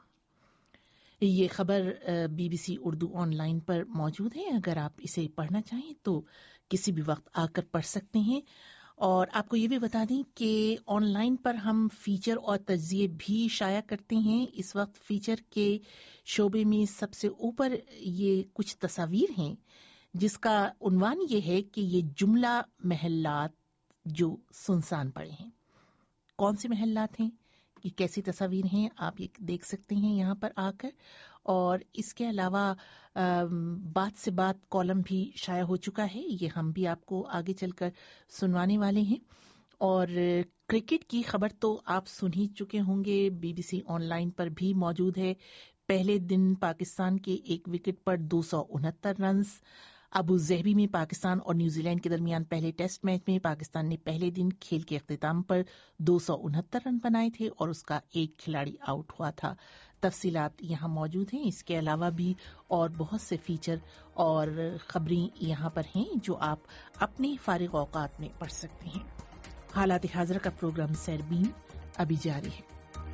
یہ خبر B B C Urdu online پر موجود ہے، اگر آپ اسے پڑھنا چاہیں تو کسی بھی وقت آ کر پڑھ سکتے ہیں. اور آپ کو یہ بھی بتا دیں کہ آن لائن پر ہم فیچر اور تجزیے بھی شائع کرتے ہیں. اس وقت فیچر کے شعبے میں سب سے اوپر یہ کچھ تصاویر ہیں جس کا عنوان یہ ہے کہ یہ جملہ محلات جو سنسان پڑے ہیں. کون سے محلات ہیں یہ کیسی تصاویر ہیں آپ یہ دیکھ سکتے ہیں یہاں پر آ کر. اور اس کے علاوہ بات سے بات کالم بھی شائع ہو چکا ہے, یہ ہم بھی آپ کو آگے چل کر سنوانے والے ہیں. اور کرکٹ کی خبر تو آپ سن ہی چکے ہوں گے, B B C online پر بھی موجود ہے. پہلے دن پاکستان کے ایک وکٹ پر دو سو انہتر رنز. ابو ظہبی میں پاکستان اور نیوزی لینڈ کے درمیان پہلے ٹیسٹ میچ میں پاکستان نے پہلے دن کھیل کے اختتام پر دو سو انہتر رن بنائے تھے اور اس کا ایک کھلاڑی آؤٹ ہوا تھا. تفصیلات یہاں موجود ہیں. اس کے علاوہ بھی اور بہت سے فیچر اور خبریں یہاں پر ہیں جو آپ اپنے فارغ اوقات میں پڑھ سکتے ہیں. حالات حاضرہ کا پروگرام سیربین ابھی جاری ہے.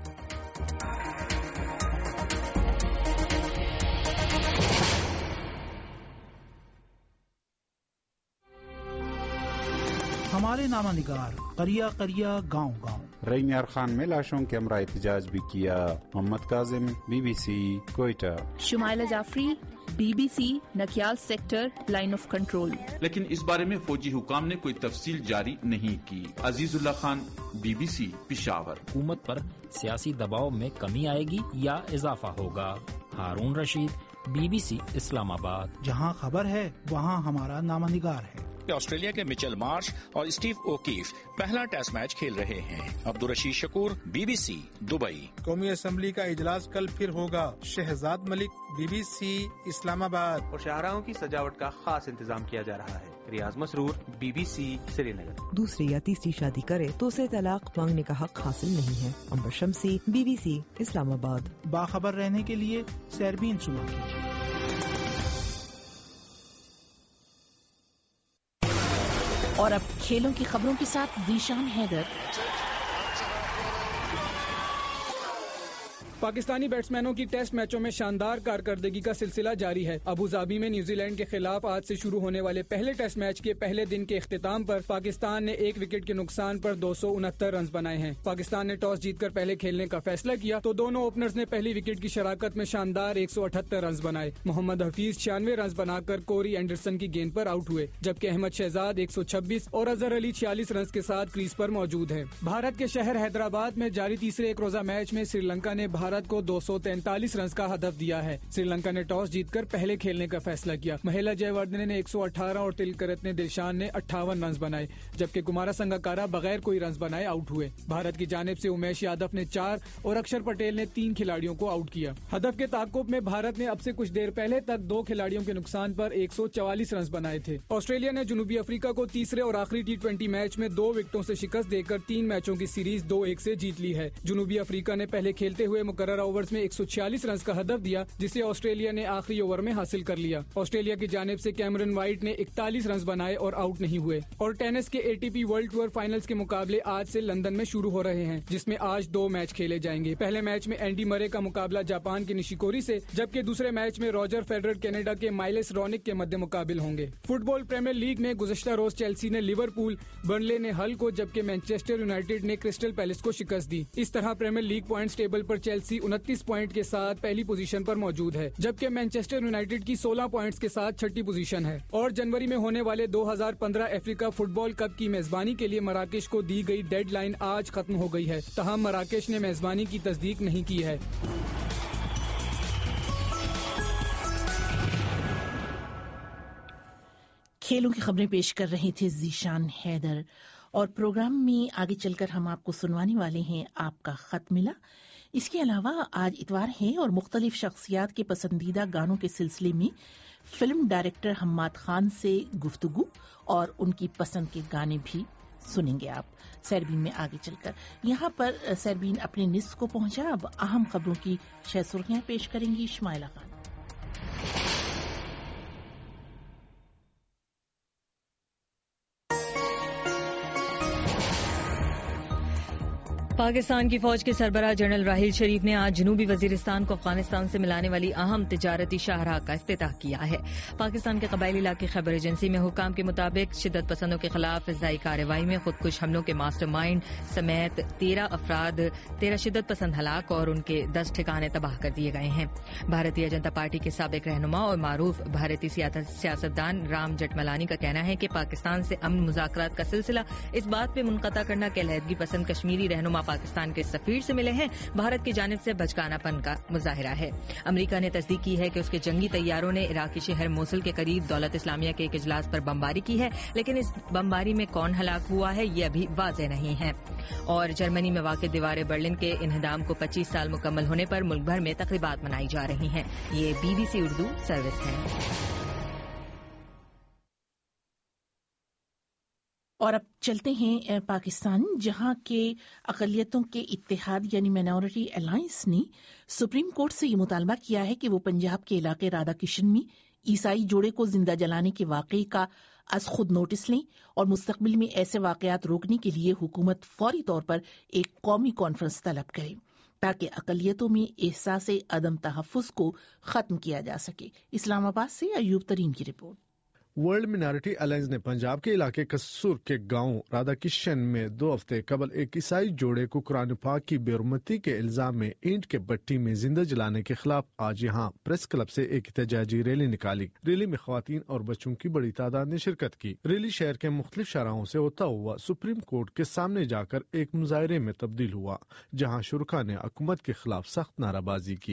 ہمارے نامہ نگار قریہ قریہ گاؤں گاؤں. رحیم یار خان میں لاشوں کے ہمراہ احتجاج بھی کیا. Muhammad Kazim B B C Quetta. Shumaila Jafri B B C Nakyal sector line of control. لیکن اس بارے میں فوجی حکام نے کوئی تفصیل جاری نہیں کی. Azizullah Khan B B C Peshawar. حکومت پر سیاسی دباؤ میں کمی آئے گی یا اضافہ ہوگا؟ Haroon Rashid B B C Islamabad. جہاں خبر ہے وہاں ہمارا نامہ نگار ہے. آسٹریلیا کے مچل مارش اور اسٹیو اوکیف پہلا ٹیسٹ میچ کھیل رہے ہیں. Abdul Rashid Shakoor B B C Dubai. قومی اسمبلی کا اجلاس کل پھر ہوگا. Shahzad Malik B B C Islamabad. اور شاہراہوں کی سجاوٹ کا خاص انتظام کیا جا رہا ہے. Riaz Masroor B B C Srinagar. دوسری یا تیسری شادی کرے تو اسے طلاق مانگنے کا حق حاصل نہیں ہے. امبر شمسی بی بی سی اسلام آباد. باخبر رہنے کے لیے سیربین سنو کیجیے. اور اب کھیلوں کی خبروں کے ساتھ ذیشان حیدر. پاکستانی بیٹسمینوں کی ٹیسٹ میچوں میں شاندار کارکردگی کا سلسلہ جاری ہے. ابو ظہبی میں نیوزی لینڈ کے خلاف آج سے شروع ہونے والے پہلے ٹیسٹ میچ کے پہلے دن کے اختتام پر پاکستان نے ایک وکٹ کے نقصان پر دو سو انہتر رنز بنائے ہیں. پاکستان نے ٹاس جیت کر پہلے کھیلنے کا فیصلہ کیا تو دونوں اوپنرز نے پہلی وکٹ کی شراکت میں شاندار ایک سو اٹھہتر رنز بنائے. محمد حفیظ چھیانوے رنز بنا کر کوری اینڈرسن کی گیند پر آؤٹ ہوئے, جبکہ احمد شہزاد ایک سو چھبیس اور اظہر علی چھیالیس رنز کے ساتھ کریز پر موجود ہیں. بھارت کے شہر حیدرآباد میں جاری تیسرے ایک روزہ میچ میں سری لنکا نے بھارت کو دو سو تینتالیس رنز کا ہدف دیا ہے. سری لنکا نے ٹاس جیت کر پہلے کھیلنے کا فیصلہ کیا. مہیلا جے وردھنے نے ایک سو اٹھارہ اور تلکرتنے دلشان نے اٹھاون رنز بنائے, جبکہ کمارا سنگاکارا بغیر کوئی رنز بنائے آؤٹ ہوئے. بھارت کی جانب سے امیش یادو نے چار اور اکشر پٹیل نے تین کھلاڑیوں کو آؤٹ کیا. ہدف کے تعاقب میں بھارت نے اب سے کچھ دیر پہلے تک دو کھلاڑیوں کے نقصان پر ایک سو چوالیس رنز بنائے تھے. آسٹریلیا نے جنوبی افریقہ کو تیسرے اور آخری ٹی ٹوینٹی میچ میں دو وکٹوں سے شکست دے کر تین میچوں کی سیریز دو ایک سے جیت لی ہے. جنوبی افریقہ نے پہلے کھیلتے ہوئے مقررہ اوورز میں ایک سو چھیالیس رنز کا ہدف دیا, جسے آسٹریلیا نے آخری اوور میں حاصل کر لیا. آسٹریلیا کی جانب سے کیمرن وائٹ نے اکتالیس رنز بنائے اور آؤٹ نہیں ہوئے. اور ٹینس کے A T P world tour finals کے مقابلے آج سے لندن میں شروع ہو رہے ہیں, جس میں آج دو میچ کھیلے جائیں گے. پہلے میچ میں اینڈی مرے کا مقابلہ جاپان کے نشیکوری سے, جبکہ دوسرے میچ میں روجر فیڈرر کینیڈا کے مائلس رونک کے مد مقابل ہوں گے. فٹ بال پریمیئر لیگ میں گزشتہ روز چیلسی نے لیورپول, برنلے نے ہل کو, جبکہ مانچسٹر یونائیٹڈ نے کرسٹل پیلس کو شکست دی. اس طرح پریمیئر لیگ پوائنٹس ٹیبل پر چیلسی انتیس پوائنٹ کے ساتھ پہلی پوزیشن پر موجود ہے, جبکہ مانچسٹر یونائیٹڈ کی سولہ پوائنٹس کے ساتھ چھٹی پوزیشن ہے. اور جنوری میں ہونے والے دو ہزار پندرہ افریقہ فٹ بال کپ کی میزبانی کے لیے مراکش کو دی گئی ڈیڈ لائن آج ختم ہو گئی ہے, تاہم مراکش نے میزبانی کی تصدیق نہیں کی ہے. کھیلوں کی خبریں پیش کر رہے تھے ذیشان حیدر. اور پروگرام میں آگے چل کر ہم آپ کو سنوانے والے ہیں آپ کا خط ملا. اس کے علاوہ آج اتوار ہے اور مختلف شخصیات کے پسندیدہ گانوں کے سلسلے میں فلم ڈائریکٹر حماد خان سے گفتگو اور ان کی پسند کے گانے بھی سنیں گے آپ سیربین میں آگے چل کر. یہاں پر سیربین اپنے نصف کو پہنچا. اب اہم خبروں کی شہ سرخیاں پیش کریں گی شمائلہ خان. پاکستان کی فوج کے سربراہ جنرل راحیل شریف نے آج جنوبی وزیرستان کو افغانستان سے ملانے والی اہم تجارتی شاہراہ کا افتتاح کیا ہے. پاکستان کے قبائلی علاقے خیبر ایجنسی میں حکام کے مطابق شدت پسندوں کے خلاف فضائی کارروائی میں خودکش حملوں کے ماسٹر مائنڈ سمیت تیرہ افراد تیرہ شدت پسند ہلاک اور ان کے دس ٹھکانے تباہ کر دیے گئے ہیں. بھارتیہ جنتا پارٹی کے سابق رہنما اور معروف بھارتی سیاستدان رام جیٹھ ملانی کا کہنا ہے کہ پاکستان سے امن مذاکرات کا سلسلہ اس بات پہ منقطع کرنا کہ علیحدگی پسند کشمیری رہنما پاکستان کے سفیر سے ملے ہیں، بھارت کی جانب سے بچکانا پن کا مظاہرہ ہے۔ امریکہ نے تصدیق کی ہے کہ اس کے جنگی طیاروں نے عراقی شہر موصل کے قریب دولت اسلامیہ کے ایک اجلاس پر بمباری کی ہے، لیکن اس بمباری میں کون ہلاک ہوا ہے یہ ابھی واضح نہیں ہے۔ اور جرمنی میں واقع دیوار برلن کے انہدام کو پچیس سال مکمل ہونے پر ملک بھر میں تقریبات منائی جا رہی ہیں۔ یہ B B C Urdu service ہے۔ اور اب چلتے ہیں پاکستان، جہاں کے اقلیتوں کے اتحاد یعنی مائنورٹی الائنس نے سپریم کورٹ سے یہ مطالبہ کیا ہے کہ وہ پنجاب کے علاقے رادھا کشن میں عیسائی جوڑے کو زندہ جلانے کے واقعے کا از خود نوٹس لیں اور مستقبل میں ایسے واقعات روکنے کے لیے حکومت فوری طور پر ایک قومی کانفرنس طلب کرے تاکہ اقلیتوں میں احساس عدم تحفظ کو ختم کیا جا سکے۔ اسلام آباد سے ایوب ترین کی رپورٹ۔ ورلڈ مائنارٹی الائنس نے پنجاب کے علاقے قصور کے گاؤں رادھا کشن میں دو ہفتے قبل ایک عیسائی جوڑے کو قرآن پاک کی بے حرمتی کے الزام میں اینٹ کے بٹی میں زندہ جلانے کے خلاف آج یہاں پریس کلب سے ایک احتجاجی ریلی نکالی۔ ریلی میں خواتین اور بچوں کی بڑی تعداد نے شرکت کی۔ ریلی شہر کے مختلف شاہراہوں سے ہوتا ہوا سپریم کورٹ کے سامنے جا کر ایک مظاہرے میں تبدیل ہوا، جہاں شرکاء نے حکومت کے خلاف سخت نعرہ بازی کی۔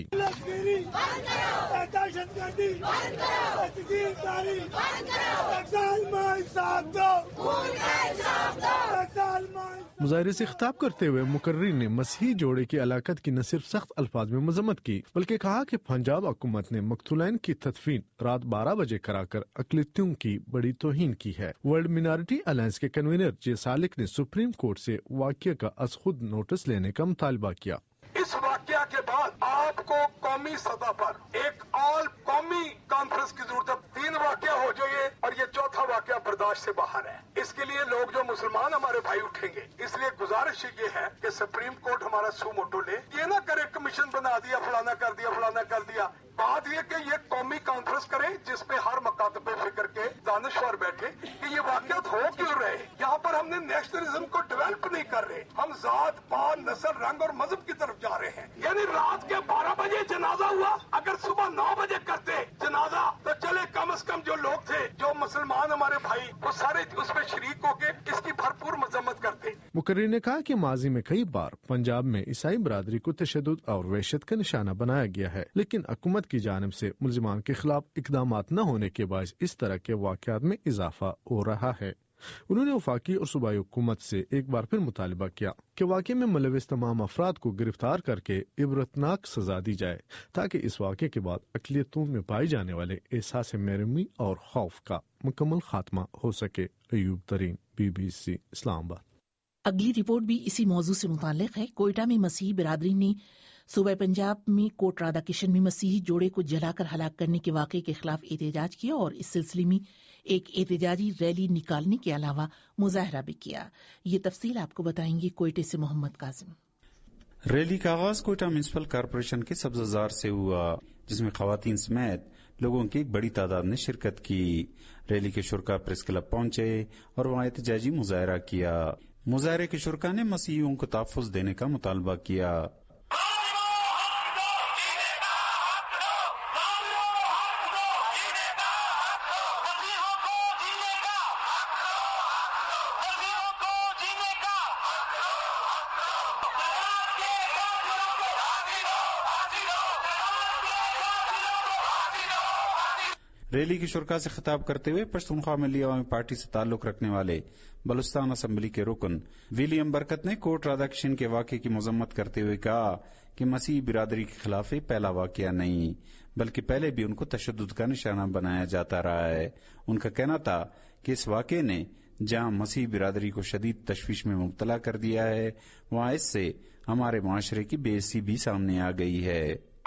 مظاہرے سے خطاب کرتے ہوئے مقررین نے مسیحی جوڑے کی ہلاکت کی نہ صرف سخت الفاظ میں مذمت کی بلکہ کہا کہ پنجاب حکومت نے مقتولین کی تدفین رات بارہ بجے کرا کر اقلیتوں کی بڑی توہین کی ہے۔ ورلڈ مائنارٹی الائنس کے کنوینر جے سالک نے سپریم کورٹ سے واقعہ کا از خود نوٹس لینے کا مطالبہ کیا۔ اس واقعہ کے بعد آپ کو قومی سطح پر ایک آل قومی کانفرنس کی ضرورت ہے۔ تین واقعہ ہو جائے اور یہ چوتھا واقعہ برداشت سے باہر ہے۔ اس کے لیے لوگ جو مسلمان ہمارے بھائی اٹھیں گے، اس لیے گزارش یہ ہے کہ سپریم کورٹ ہمارا سو موٹو لے، یہ نہ کرے کمیشن بنا دیا، فلانا کر دیا، فلانا کر دیا۔ بات یہ کہ یہ قومی کانفرنس کریں جس پہ ہر مکاتب فکر کے دانشور بیٹھے کہ یہ واقعات ہو کیوں رہے۔ یہاں پر ہم نے نیشنلزم کو ڈیولپ نہیں کر رہے، ہم ذات پات نسل رنگ اور مذہب کی طرف جا رہے ہیں۔ یعنی رات کے بارہ بجے جنازہ ہوا، اگر صبح نو بجے کرتے جنازہ تو چلے کم از کم جو لوگ تھے، جو مسلمان ہمارے بھائی، وہ سارے اس میں شریک ہو کے اس کی بھرپور مذمت کرتے۔ مقرر نے کہا کہ ماضی میں کئی بار پنجاب میں عیسائی برادری کو تشدد اور وحشت کا نشانہ بنایا گیا ہے، لیکن حکومت کی جانب سے ملزمان کے خلاف اقدامات نہ ہونے کے باعث اس طرح کے واقعات میں اضافہ ہو رہا ہے۔ انہوں نے وفاقی اور صوبائی حکومت سے ایک بار پھر مطالبہ کیا کہ واقعے میں ملوث تمام افراد کو گرفتار کر کے عبرتناک سزا دی جائے تاکہ اس واقعے کے بعد اقلیتوں میں پائے جانے والے احساس محرومی اور خوف کا مکمل خاتمہ ہو سکے۔ Ayub Tareen, B B C, Islamabad. اگلی رپورٹ بھی اسی موضوع سے متعلق ہے۔ کوئٹہ میں مسیحی برادری نے صوبہ پنجاب میں کوٹ رادھا کشن میں مسیحی جوڑے کو جلا کر ہلاک کرنے کے واقعے کے خلاف احتجاج کیا اور اس سلسلے میں ایک احتجاجی ریلی نکالنے کے علاوہ مظاہرہ بھی کیا۔ یہ تفصیل آپ کو بتائیں گے کوئٹہ سے محمد کاظم۔ ریلی کا آغاز کوئٹہ میونسپل کارپوریشن کے سبز زار سے ہوا، جس میں خواتین سمیت لوگوں کی ایک بڑی تعداد نے شرکت کی۔ ریلی کے شرکاء پریس کلب پہنچے اور وہاں احتجاجی مظاہرہ کیا۔ مظاہرے کے شرکاء نے مسیحیوں کو تحفظ دینے کا مطالبہ کیا۔ ریلی کی شرکاء سے خطاب کرتے ہوئے پشتونخوا ملی عوامی پارٹی سے تعلق رکھنے والے بلوچستان اسمبلی کے رکن ولیم برکت نے کوٹ رادھا کشن کے واقعے کی مذمت کرتے ہوئے کہا کہ مسیحی برادری کے خلاف یہ پہلا واقعہ نہیں بلکہ پہلے بھی ان کو تشدد کا نشانہ بنایا جاتا رہا ہے۔ ان کا کہنا تھا کہ اس واقعے نے جہاں مسیحی برادری کو شدید تشویش میں مبتلا کر دیا ہے، وہاں اس سے ہمارے معاشرے کی بے عزتی بھی سامنے آ گئی ہے۔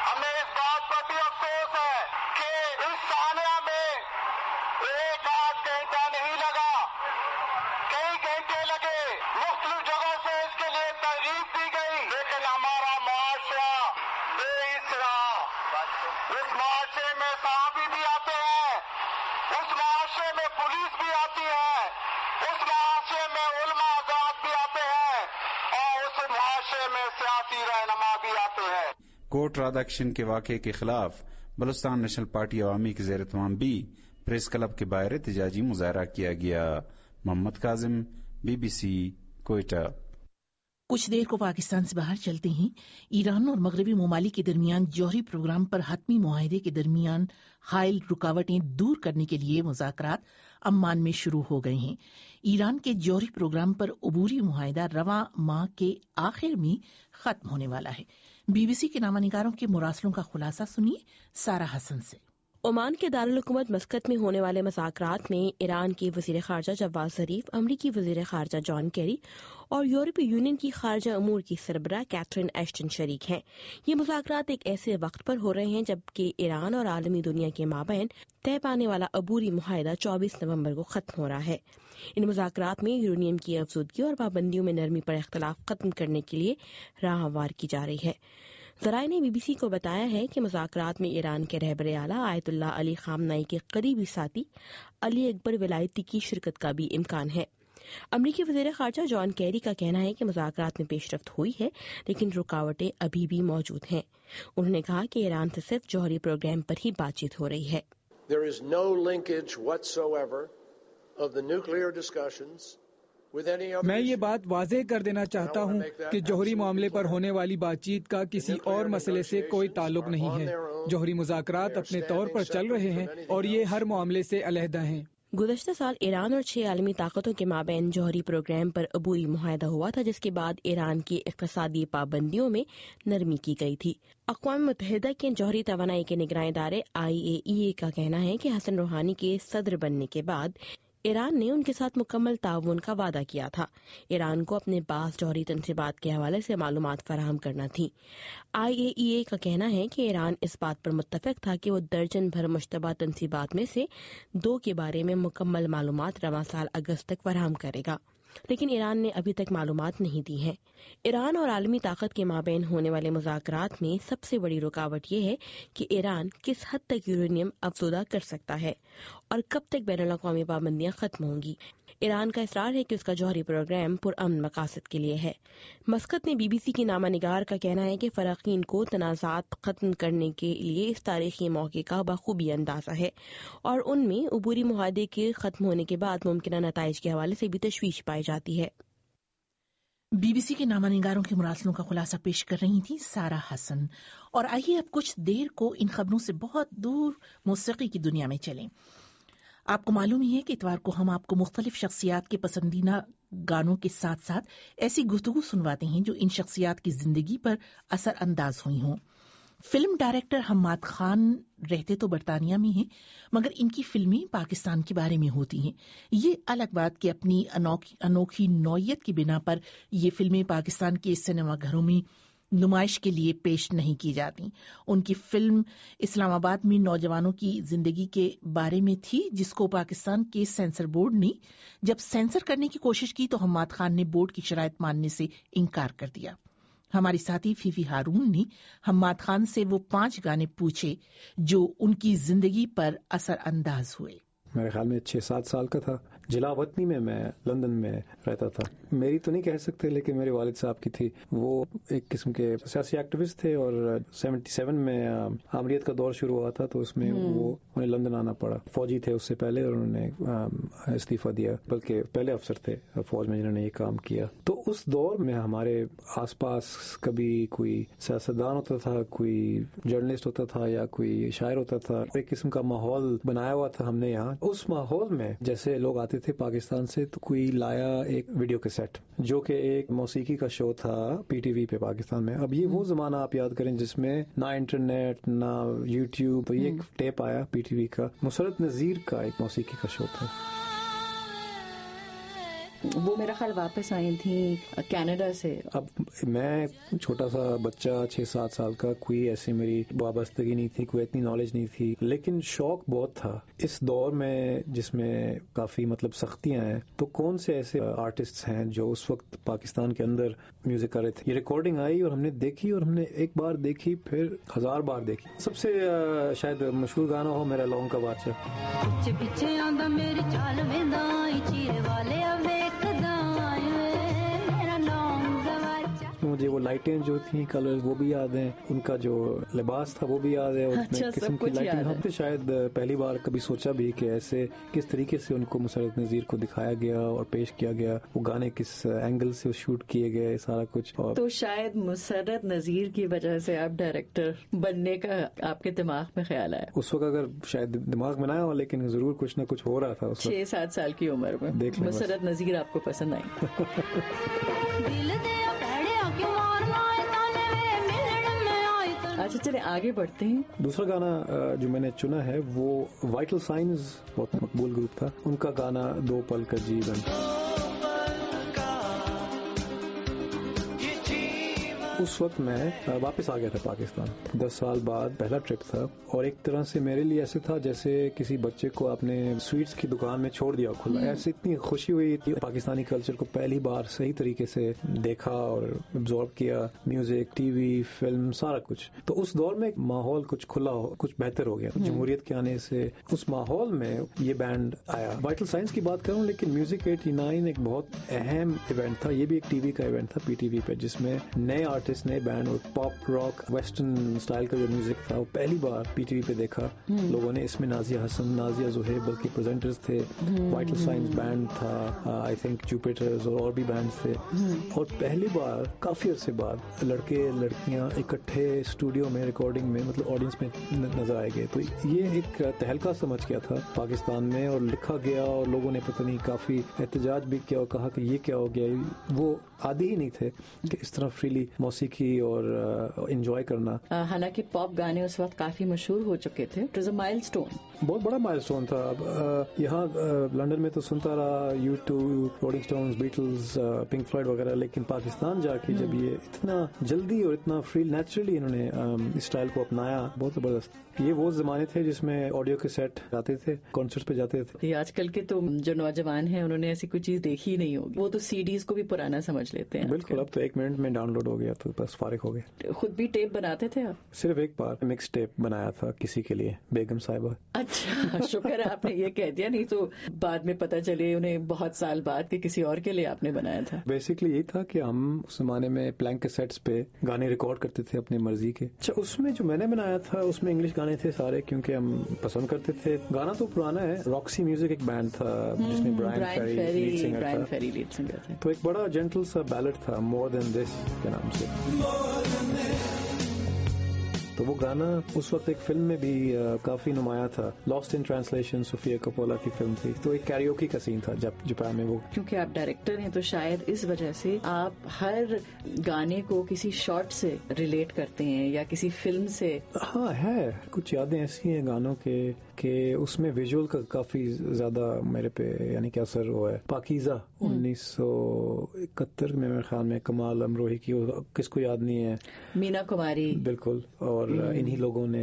کوٹ رادھا کشن کے واقعے کے خلاف بلوچستان نیشنل پارٹی عوامی کے زیر اہتمام بھی پریس کلب کے باہر احتجاجی مظاہرہ کیا گیا۔ Muhammad Kazim, B B C, Quetta. कुछ देर को पाकिस्तान से बाहर चलते हैं। ईरान और मगरबी ममालिक के दरमियान जौहरी प्रोग्राम पर हतमी मुआहदे के दरमियान हायल रुकावटें दूर करने के लिए मुज़ाकरात अम्मान में शुरू हो गए हैं। ईरान के जौहरी प्रोग्राम पर अबूरी मुआहदा रवां माह के आखिर में खत्म होने वाला है। बीबीसी के नामानिगारों के मुरासलों का खुलासा सुनिए सारा हसन से। ओमान के दारुल हुकूमत मस्कत में होने वाले मुज़ाकरात में ईरान की वज़ीर ख़ारजा जवाद ज़रीफ, अमरीकी वज़ीर ख़ारजा जॉन केरी और यूरोपीय यूनियन की ख़ारजा अमूर की सरबराह कैथरीन एश्टन शरीक हैं। ये मुज़ाकरात एक ऐसे वक्त पर हो रहे हैं जबकि ईरान और आलमी दुनिया के माबैन तय पाने वाला अबूरी मुआहदा चौबीस नवंबर को खत्म हो रहा है। इन मुज़ाकरात में यूरेनियम की अफज़ूदगी और पाबंदियों में नरमी पर इख्तलाफ खत्म करने के लिए राह हमवार की जा रही है। ज़राए ने बीबीसी को बताया है कि मुज़ाकरात में ईरान के रहबर आला आयतुल्लाह अली ख़ामनाई के करीबी साथी अली अकबर विलायती की शिरकत का भी इम्कान है। अमरीकी वज़ीर ख़ारजा जॉन केरी का कहना है कि मुज़ाकरात में पेशरफ्त हुई है लेकिन रुकावटें अभी भी मौजूद हैं। उन्होंने कहा कि ईरान से सिर्फ जौहरी प्रोग्राम पर ही बातचीत हो रही है। There is no linkage whatsoever of the nuclear discussions मैं ये बात वाज़ेह कर देना चाहता हूँ कि जौहरी मामले पर होने वाली बातचीत का किसी और मसले से कोई ताल्लुक नहीं है। जौहरी मुज़ाकरात अपने तौर पर चल रहे हैं और ये हर मामले से अलहदा हैं। गुज़श्ता साल ईरान और छह आलमी ताकतों के माबैन जौहरी प्रोग्राम पर अबूरी मुआहदा हुआ था, जिसके बाद ईरान की इक़्तिसादी पाबंदियों में नरमी की गई थी। अक़वाम मुत्तहिदा के जौहरी तवानाई के निगरानी इदारे आई ए ई ए का कहना है कि हसन रूहानी के सदर बनने के बाद ईरान ने उनके साथ मुकम्मल ताउन का वादा किया था। ईरान को अपने पास जौहरी तनसीबात के हवाले से मालूमात फराहम करना थी। आई ए ई ए का कहना है कि ईरान इस बात पर मुत्तफिक था कि वो दर्जन भर मुश्तबा तनसीबात में से दो के बारे में मुकम्मल मालूमात रवां साल अगस्त तक फराहम करेगा, लेकिन ईरान ने अभी तक मालूमात नहीं दी है। ईरान और आलमी ताकत के माबैन होने वाले मुज़ाकरात में सबसे बड़ी रुकावट ये है कि ईरान किस हद तक यूरेनियम अफज़ूदा कर सकता है और कब तक बैनुल अक़वामी पाबंदियां खत्म होंगी। ईरान का इसरार है कि उसका जौहरी प्रोग्राम पुरअमन मकासद के लिए है। मस्कत ने बीबीसी की नामानिगार का कहना है कि फ़राक़ीन को तनाज़ात खत्म करने के लिए इस तारीखी मौके का बखूबी अंदाज़ा है और उनमें अबूरी मुआहदे के खत्म होने के बाद मुमकिन नताइज के हवाले से भी तशवीश पाई जाती है। बीबीसी के नामानिगारों के मुरासलों का खुलासा पेश कर रही थी सारा हसन। और आइए अब कुछ देर को इन खबरों से बहुत दूर मौसीकी की दुनिया में चलें। आपको मालूम ही है कि इतवार को हम आपको मुख्तलिफ शख्सियात के पसंदीदा गानों के साथ साथ ऐसी गुफ्तगू सुनवाते हैं जो इन शख्सियात की जिंदगी पर असर अंदाज हुई हों। फिल्म डायरेक्टर हम्माद खान रहते तो बरतानिया में हैं, मगर इनकी फिल्में पाकिस्तान के बारे में होती हैं। ये अलग बात कि अपनी अनोखी अनोखी नौयत की बिना पर ये फिल्में पाकिस्तान के सिनेमाघरों में नुमाइश के लिए पेश नहीं की जाती। उनकी फिल्म इस्लामाबाद में नौजवानों की जिंदगी के बारे में थी, जिसको पाकिस्तान के सेंसर बोर्ड ने जब सेंसर करने की कोशिश की तो हम्माद खान ने बोर्ड की शराइत मानने से इनकार कर दिया। हमारी साथी फीफी हारून ने हम्माद खान से वो पांच गाने पूछे जो उनकी जिंदगी पर असर अंदाज हुए। मेरे ख्याल में छह सात साल का था। जिला वतनी में मैं लंदन में रहता था। मेरी तो नहीं कह सकते, लेकिन मेरे वालिद साहब की थी। वो एक किस्म के सियासी एक्टिविस्ट थे और सतहत्तर में आमरीत का दौर शुरू हुआ था, तो उसमें वो उन्हें लंदन आना पड़ा। फौजी थे उससे पहले और उन्होंने इस्तीफा दिया, बल्कि पहले अफसर थे फौज में जिन्होंने ये काम किया। तो उस दौर में हमारे आसपास कभी कोई सियासतदान होता था, कोई जर्नलिस्ट होता था या कोई शायर होता था। एक किस्म का माहौल बनाया हुआ था हमने यहाँ। उस माहौल में जैसे लोग आते थे पाकिस्तान से, तो कोई लाया एक वीडियो कैसेट जो कि एक मौसीकी का शो था पीटीवी पे पाकिस्तान में। अब ये वो जमाना आप याद करें जिसमें ना इंटरनेट ना यूट्यूब, तो ये एक टेप आया पीटीवी का, मुसरत नजीर का एक मौसीकी का शो था। वो मेरा ख्याल वापस आई थी कनाडा से। अब मैं छोटा सा बच्चा छह सात साल का, कोई ऐसी मेरी वाबस्तगी नहीं थी, कोई इतनी नॉलेज नहीं थी, लेकिन शौक बहुत था। इस दौर में जिसमें काफी मतलब सख्तियां हैं, तो कौन से ऐसे आर्टिस्ट हैं जो उस वक्त पाकिस्तान के अंदर म्यूजिक कर रहे थे। ये रिकॉर्डिंग आई और हमने देखी, और हमने एक बार देखी फिर हजार बार देखी। सबसे शायद मशहूर गाना हो मेरा लौंग का बादशाह। पीछे आंदा मेरी चाल वेंदा चीरे वाले मुझे वो لائٹیں جو تھیں کلر وہ بھی یاد ہیں, ان کا جو لباس تھا وہ بھی یاد ہے, اور اچھا, قسم کی لائٹنگ ہم نے شاید پہلی بار کبھی سوچا بھی کہ ایسے کس طریقے سے ان کو مسرت نذیر کو دکھایا گیا اور پیش کیا گیا, وہ گانے کس اینگل سے شوٹ کیے گئے, سارا کچھ. اور تو شاید مسرت نذیر کی وجہ سے آپ ڈائریکٹر بننے کا آپ کے دماغ میں خیال آیا اس وقت, اگر شاید دماغ میں نہ ہو لیکن ضرور کچھ نہ کچھ ہو رہا تھا. چھ سات سال کی عمر میں مسرت نذیر آپ کو پسند آئی. اچھا چلے آگے بڑھتے ہیں. دوسرا گانا جو میں نے چنا ہے وہ وائٹل سائنز, بہت مقبول گروپ تھا, ان کا گانا دو پل کا جیون. اس وقت میں واپس آ گیا تھا پاکستان, دس سال بعد پہلا ٹرپ تھا, اور ایک طرح سے میرے لیے ایسے تھا جیسے کسی بچے کو آپ نے سویٹس کی دکان میں چھوڑ دیا کھلا. ایسے اتنی خوشی ہوئی تھی, پاکستانی کلچر کو پہلی بار صحیح طریقے سے دیکھا اور ابزارب کیا, میوزک, ٹی وی, فلم, سارا کچھ. تو اس دور میں ماحول کچھ کھلا ہو, کچھ بہتر ہو گیا جمہوریت کے آنے سے. اس ماحول میں یہ بینڈ آیا. وائٹل سائنس کی بات کروں لیکن میوزک ایٹی نائن ایک بہت اہم ایونٹ تھا. یہ بھی ایک ٹی وی کا ایونٹ تھا, پی ٹی وی پہ, جس میں نئے آرٹسٹ, نئے بینڈ اور پاپ راک ویسٹرن اسٹائل کا جو میوزک تھا وہ پہلی بار پی ٹی وی پہ دیکھا لوگوں نے. اس میں نازیہ حسن, نازیہ زہیب بلکہ پریزنٹرز تھے, وائٹل سائنس بینڈ تھا, آئی تھنک جوپیٹرز اور اور بھی بینڈز تھے. اور پہلی بار کافی عرصے بعد لڑکے لڑکیاں اکٹھے اسٹوڈیو میں ریکارڈنگ میں, مطلب آڈینس میں نظر آئے گئے. تو یہ ایک تہلکہ سمجھ گیا تھا پاکستان میں, اور لکھا گیا اور لوگوں نے پتہ نہیں کافی احتجاج بھی کیا اور کہا کہ یہ کیا ہو گیا. وہ عادی ہی نہیں تھے کہ اس طرح فریلی موسیقی اور انجوائے کرنا. حالانکہ پاپ گانے اس وقت کافی مشہور ہو چکے تھے. اٹ واز اے مائل اسٹون, بہت بڑا مائل اسٹون تھا. اب یہاں لنڈن میں تو سنتا رہا U two, Rolling Stones, Beatles, Pink Floyd وغیرہ, لیکن پاکستان جا کے جب یہ اتنا جلدی اور اتنا فری نیچرلی انہوں نے اسٹائل کو اپنایا, بہت زبردست. یہ وہ زمانے تھے جس میں آڈیو کے سیٹ جاتے تھے, کانسرٹ پہ جاتے تھے. آج کل کے تو جو نوجوان ہیں انہوں نے ایسی کوئی چیز دیکھی نہیں ہوگی, وہ تو سی ڈیز کو بھی پرانا سمجھ لیتے ہیں. بالکل, اب تو ایک منٹ میں ڈاؤن لوڈ ہو گیا تو بس فارغ ہو گیا. خود بھی ٹیپ بناتے تھے آپ؟ صرف ایک بار مکس ٹیپ بنایا تھا کسی کے لیے, بیگم صاحبہ. اچھا, شکر ہے آپ نے یہ کہہ دیا, نہیں تو بعد میں پتہ چلے انہیں بہت سال بعد کہ کسی اور کے لیے آپ نے بنایا تھا. بیسکلی یہی تھا کہ ہم اس زمانے میں پلینک کیسٹس پہ گانے ریکارڈ کرتے تھے اپنی مرضی کے. اچھا, اس میں جو میں نے بنایا تھا اس میں انگلش گانے تھے سارے, کیونکہ ہم پسند کرتے تھے. گانا تو پرانا ہے, راکسی میوزک ایک بینڈ تھا جس میں برائن فیری لیڈ سنگر تھا. تو ایک بڑا جینٹل سا بیلڈ تھا, مور دین دس کے نام سے. تو وہ گانا اس وقت ایک فلم میں بھی کافی نمایاں تھا, لاسٹ ان ٹرانسلیشن, صوفیا کپولا کی فلم تھی. تو ایک کیریوکی کا سین تھا جب جاپان میں. وہ کیونکہ آپ ڈائریکٹر ہیں تو شاید اس وجہ سے آپ ہر گانے کو کسی شارٹ سے ریلیٹ کرتے ہیں یا کسی فلم سے. ہاں ہے, کچھ یادیں ایسی ہیں گانوں کے کہ اس میں ویژول کا کافی زیادہ میرے پہ یعنی کہ اثر ہوا ہے. پاکیزہ انیس سو اکہتر میں میرے خیال میں کمال امروہی کی, کس کو یاد نہیں ہے, مینا کماری. بالکل, اور انہی لوگوں نے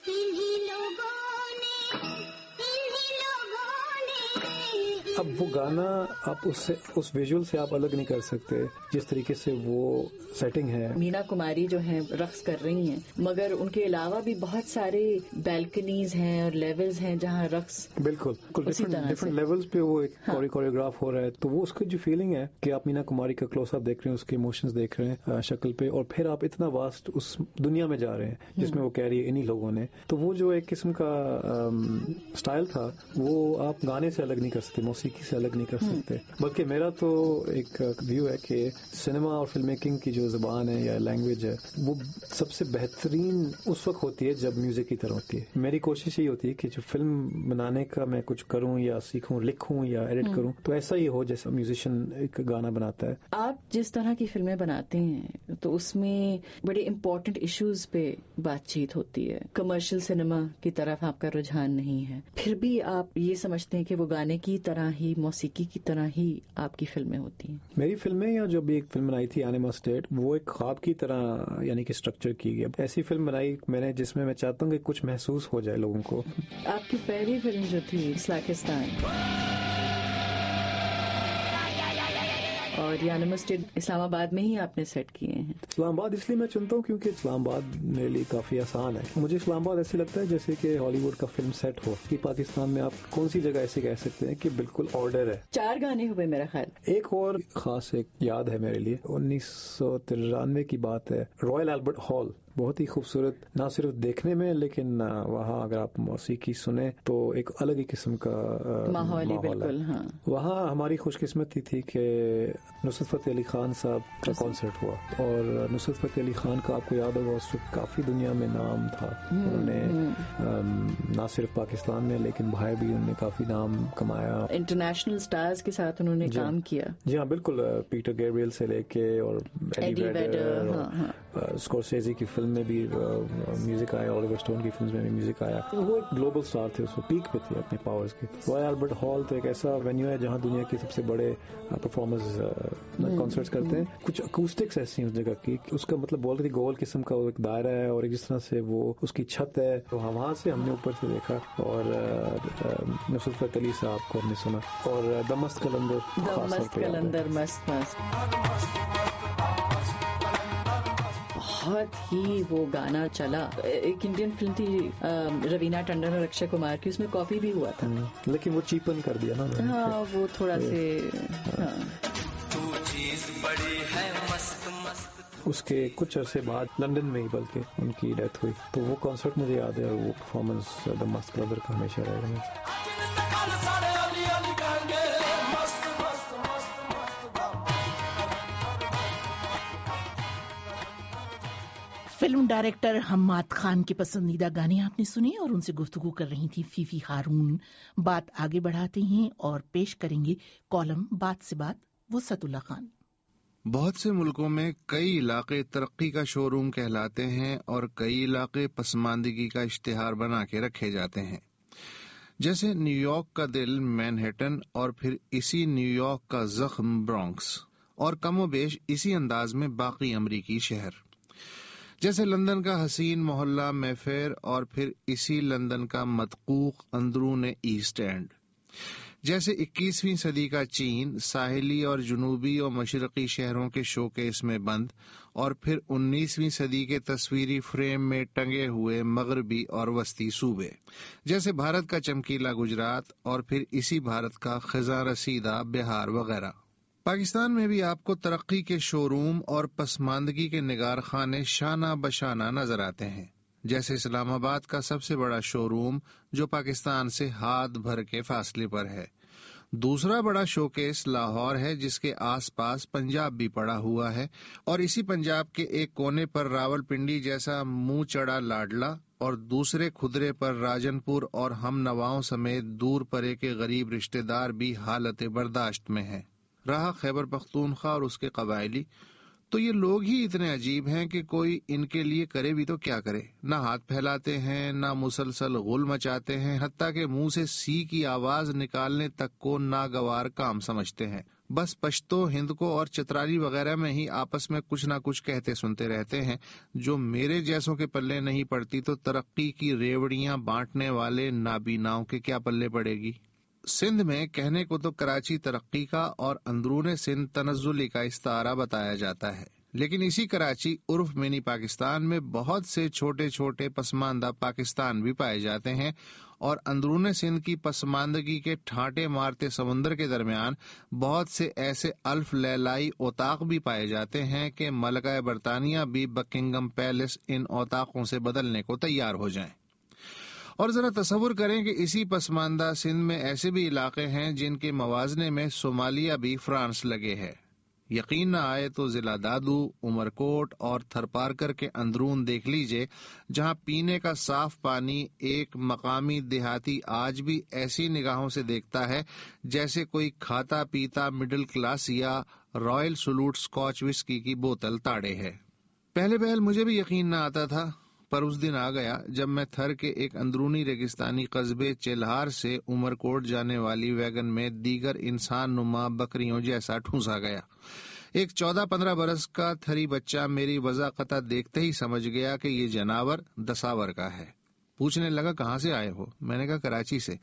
اب وہ گانا آپ اس سے اس ویژول سے آپ الگ نہیں کر سکتے جس طریقے سے وہ سیٹنگ ہے. مینا کماری جو ہیں رقص کر رہی ہیں, مگر ان کے علاوہ بھی بہت سارے بیلکنیز ہیں اور لیولز ہیں جہاں رقص بالکل ڈفرنٹ لیولز پہ وہ ایک کوریوگراف ہو رہا ہے. تو وہ اس کی جو فیلنگ ہے کہ آپ مینا کماری کا کلوز اپ دیکھ رہے ہیں, اس کے ایموشنز دیکھ رہے ہیں شکل پہ, اور پھر آپ اتنا واسٹ اس دنیا میں جا رہے ہیں جس میں وہ کہہ رہی ہے انہی لوگوں نے. تو وہ جو ایک قسم کا اسٹائل تھا وہ آپ گانے سے الگ نہیں کر سکتے, موسیقی سے الگ نہیں کر سکتے. بلکہ میرا تو ایک ویو ہے کہ سنیما اور فلم میکنگ کی جو زبان ہے یا لینگویج ہے وہ سب سے بہترین اس وقت ہوتی ہے جب میوزک کی طرح ہوتی ہے. میری کوشش یہ ہوتی ہے کہ جو فلم بنانے کا میں کچھ کروں یا سیکھوں, لکھوں یا ایڈٹ کروں تو ایسا ہی ہو جیسا میوزیشین ایک گانا بناتا ہے. آپ جس طرح کی فلمیں بناتے ہیں تو اس میں بڑے امپورٹنٹ ایشوز پہ بات چیت ہوتی ہے. کمرشل سنیما کی طرف آپ کا رجحان نہیں ہے, پھر بھی آپ یہ سمجھتے ہیں کہ وہ گانے کی طرح ہی, موسیقی کی طرح ہی آپ کی فلمیں ہوتی ہیں. میری فلمیں یا جو بھی ایک فلم بنائی تھی اینیما اسٹیٹ, وہ ایک خواب کی طرح یعنی کہ اسٹرکچر کی گئی. ایسی فلم بنائی میں نے جس میں میں چاہتا ہوں کہ کچھ محسوس ہو جائے لوگوں کو. آپ کی پہلی فلم جو تھی سلاکستان, اور یہ انیمل اسٹیٹ اسلام آباد میں ہی آپ نے سیٹ کیے ہیں. اسلام آباد اس لیے میں چنتا ہوں کیونکہ اسلام آباد میرے لیے کافی آسان ہے. مجھے اسلام آباد ایسے لگتا ہے جیسے کہ ہالی ووڈ کا فلم سیٹ ہو کہ پاکستان میں آپ کون سی جگہ ایسے کہہ سکتے ہیں کہ بالکل آرڈر ہے. چار گانے ہوئے میرا خیال. ایک اور خاص ایک یاد ہے میرے لیے، انیس سو ترانوے کی بات ہے، رائل البرٹ ہال، بہت ہی خوبصورت، نہ صرف دیکھنے میں لیکن وہاں اگر آپ موسیقی سنیں تو ایک الگ ہی قسم کا ماحول بالکل. ہاں وہاں ہماری خوش قسمتی تھی کہ نصرت فتح علی خان صاحب کا کانسرٹ ہوا، اور نصرت فتح علی خان کا آپ کو یاد ہوگا اس وقت کافی دنیا میں نام تھا. انہوں نے نہ صرف پاکستان میں لیکن باہر بھی انہوں نے کافی نام کمایا. انٹرنیشنل سٹارز کے ساتھ انہوں نے کام کیا. جی ہاں بالکل، پیٹر گیبریل سے لے کے اور ایڈی ویڈر، اسکورسیزی کی فلم میں بھی میوزک آیا، الیور اسٹون کی فلم میں بھی میوزک آیا. وہ ایک گلوبل اسٹار تھے، اس کو پیک پہ تھے اپنے پاورز کے. رائل البرٹ ہال تو ایک ایسا وینیو ہے جہاں دنیا کے سب سے بڑے پرفارمرز کانسرٹس کرتے ہیں. کچھ اکوسٹکس ایسی ہیں اس جگہ کی، اس کا مطلب بول رہی گول قسم کا ایک دائرہ ہے، اور جس طرح سے وہ اس کی چھت ہے، تو وہاں سے ہم نے اوپر سے دیکھا اور نصرت فتح علی صاحب کو ہم نے سنا، اور دمست قلندر دمست قلندر مست مست بہت ہی وہ گانا چلا. ایک انڈین فلم تھی روینہ ٹنڈن اور اکشے کمار کی، اس میں کافی بھی ہوا تھا لیکن وہ چیپن کر دیا نا. ہاں وہ تھوڑا سے اس کے کچھ عرصے بعد لندن میں ہی بلکہ ان کی ڈیتھ ہوئی. تو وہ کانسرٹ مجھے یاد ہے، اور وہ پرفارمنس دا مست کلندر کا ہمیشہ رہے گا. فلم ڈائریکٹر حماد خان کے پسندیدہ گانے آپ نے سنے، اور ان سے گفتگو کر رہی تھی فیفی ہارون. بات آگے بڑھاتے ہیں اور پیش کریں گے کالم بات سے بات وسعت اللہ خان. بہت سے ملکوں میں کئی علاقے ترقی کا شو روم کہلاتے ہیں اور کئی علاقے پسماندگی کا اشتہار بنا کے رکھے جاتے ہیں، جیسے نیو یارک کا دل مینہٹن، اور پھر اسی نیو یارک کا زخم برانکس، اور کم و بیش اسی انداز میں باقی امریکی شہر، جیسے لندن کا حسین محلہ میفیر، اور پھر اسی لندن کا مدقوق اندرون ایسٹ اینڈ، جیسے اکیسویں صدی کا چین ساحلی اور جنوبی اور مشرقی شہروں کے شوکیس میں بند، اور پھر انیسویں صدی کے تصویری فریم میں ٹنگے ہوئے مغربی اور وسطی صوبے، جیسے بھارت کا چمکیلا گجرات، اور پھر اسی بھارت کا خزاں رسیدہ بہار وغیرہ. پاکستان میں بھی آپ کو ترقی کے شو روم اور پسماندگی کے نگار خانے شانہ بشانہ نظر آتے ہیں، جیسے اسلام آباد کا سب سے بڑا شو روم جو پاکستان سے ہاتھ بھر کے فاصلے پر ہے. دوسرا بڑا شوکیس لاہور ہے، جس کے آس پاس پنجاب بھی پڑا ہوا ہے، اور اسی پنجاب کے ایک کونے پر راول پنڈی جیسا منہ چڑا لاڈلا، اور دوسرے کھدرے پر راجن پور اور ہم نواؤں سمیت دور پرے کے غریب رشتہ دار بھی حالت برداشت میں ہیں. رہا خیبر پختونخوا اور اس کے قبائلی، تو یہ لوگ ہی اتنے عجیب ہیں کہ کوئی ان کے لیے کرے بھی تو کیا کرے. نہ ہاتھ پھیلاتے ہیں، نہ مسلسل غل مچاتے ہیں، حتیٰ کہ منہ سے سی کی آواز نکالنے تک کو ناگوار کام سمجھتے ہیں. بس پشتو، ہند کو اور چتراری وغیرہ میں ہی آپس میں کچھ نہ کچھ کہتے سنتے رہتے ہیں، جو میرے جیسوں کے پلے نہیں پڑتی تو ترقی کی ریوڑیاں بانٹنے والے نابیناؤں کے کیا پلے پڑے گی. سندھ میں کہنے کو تو کراچی ترقی کا اور اندرون سندھ تنزلی کا استعارہ بتایا جاتا ہے، لیکن اسی کراچی عرف منی پاکستان میں بہت سے چھوٹے چھوٹے پسماندہ پاکستان بھی پائے جاتے ہیں، اور اندرون سندھ کی پسماندگی کے ٹھانٹے مارتے سمندر کے درمیان بہت سے ایسے الف لیلائی اوطاق بھی پائے جاتے ہیں کہ ملکہ برطانیہ بھی بکنگم پیلس ان اوطاقوں سے بدلنے کو تیار ہو جائیں. اور ذرا تصور کریں کہ اسی پسماندہ سندھ میں ایسے بھی علاقے ہیں جن کے موازنے میں صومالیہ بھی فرانس لگے ہے. یقین نہ آئے تو ضلع دادو، عمرکوٹ اور تھرپارکر کے اندرون دیکھ لیجئے، جہاں پینے کا صاف پانی ایک مقامی دیہاتی آج بھی ایسی نگاہوں سے دیکھتا ہے جیسے کوئی کھاتا پیتا مڈل کلاس یا رائل سلوٹ اسکاچ وسکی کی بوتل تاڑے ہے. پہلے پہل مجھے بھی یقین نہ آتا تھا، پر اس دن آ گیا جب میں تھر کے ایک اندرونی ریگستانی قصبے چلہار سے عمرکوٹ جانے والی ویگن میں دیگر انسان نما بکریوں جیسا ٹھونسا گیا. ایک چودہ پندرہ برس کا تھری بچہ میری وضاقتہ دیکھتے ہی سمجھ گیا کہ یہ جناور دساور کا ہے. پوچھنے لگا کہاں سے آئے ہو؟ میں نے کہا کراچی سے.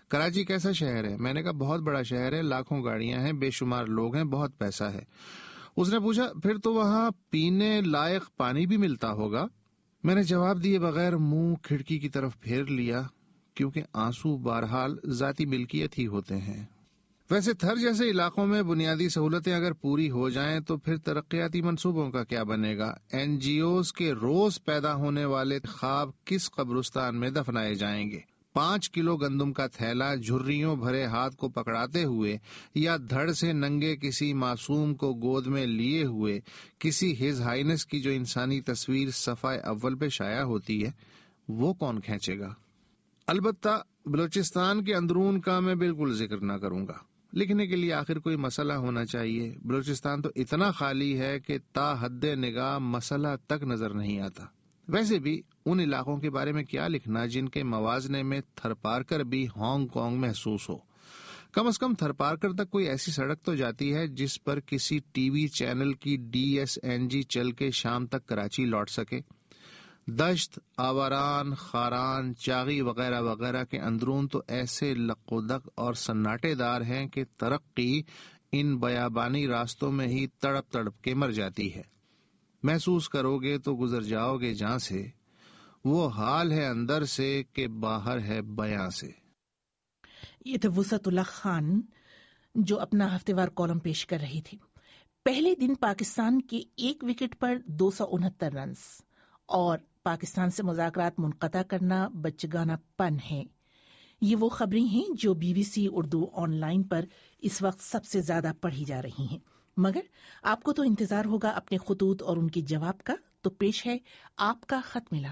کراچی کیسا شہر ہے؟ میں نے کہا بہت بڑا شہر ہے، لاکھوں گاڑیاں ہیں، بے شمار لوگ ہیں، بہت پیسہ ہے۔ اس نے پوچھا پھر تو وہاں پینے لائق پانی بھی ملتا ہوگا؟ میں نے جواب دیے بغیر منہ کھڑکی کی طرف پھیر لیا، کیونکہ آنسو بہرحال ذاتی ملکیت ہی ہوتے ہیں۔ ویسے تھر جیسے علاقوں میں بنیادی سہولتیں اگر پوری ہو جائیں تو پھر ترقیاتی منصوبوں کا کیا بنے گا؟ این جی اوز کے روز پیدا ہونے والے خواب کس قبرستان میں دفنائے جائیں گے؟ پانچ کلو گندم کا تھیلا جھریوں بھرے ہاتھ کو پکڑاتے ہوئے یا دھڑ سے ننگے کسی معصوم کو گود میں لیے ہوئے کسی ہز ہائنس کی جو انسانی تصویر صفحہ اول پہ شائع ہوتی ہے، وہ کون کھینچے گا؟ البتہ بلوچستان کے اندرون کا میں بالکل ذکر نہ کروں گا۔ لکھنے کے لیے آخر کوئی مسئلہ ہونا چاہیے۔ بلوچستان تو اتنا خالی ہے کہ تا حد نگاہ مسئلہ تک نظر نہیں آتا۔ ویسے بھی ان علاقوں کے بارے میں کیا لکھنا جن کے موازنے میں تھرپارکر بھی ہانگ کانگ محسوس ہو۔ کم از کم تھرپارکر تک کوئی ایسی سڑک تو جاتی ہے جس پر کسی ٹی وی چینل کی ڈی ایس این جی چل کے شام تک کراچی لوٹ سکے۔ دشت، آوران، خاران، چاغی وغیرہ وغیرہ کے اندرون تو ایسے لق و دق اور سناٹے دار ہیں کہ ترقی ان بیابانی راستوں میں ہی تڑپ تڑپ کے مر جاتی ہے۔ محسوس کرو گے تو گزر جاؤ گے جہاں سے، وہ حال ہے اندر سے کہ باہر ہے بیاں سے۔ یہ تھے وسعت اللہ خان جو اپنا ہفتے وار کالم پیش کر رہی تھی۔ پہلے دن پاکستان کے ایک وکٹ پر دو سو انہتر رنز اور پاکستان سے مذاکرات منقطع کرنا بچگانہ پن ہے۔ یہ وہ خبریں ہیں جو B B C Urdu online پر اس وقت سب سے زیادہ پڑھی جا رہی ہیں، مگر آپ کو تو انتظار ہوگا اپنے خطوط اور ان کے جواب کا، تو پیش ہے آپ کا خط ملا۔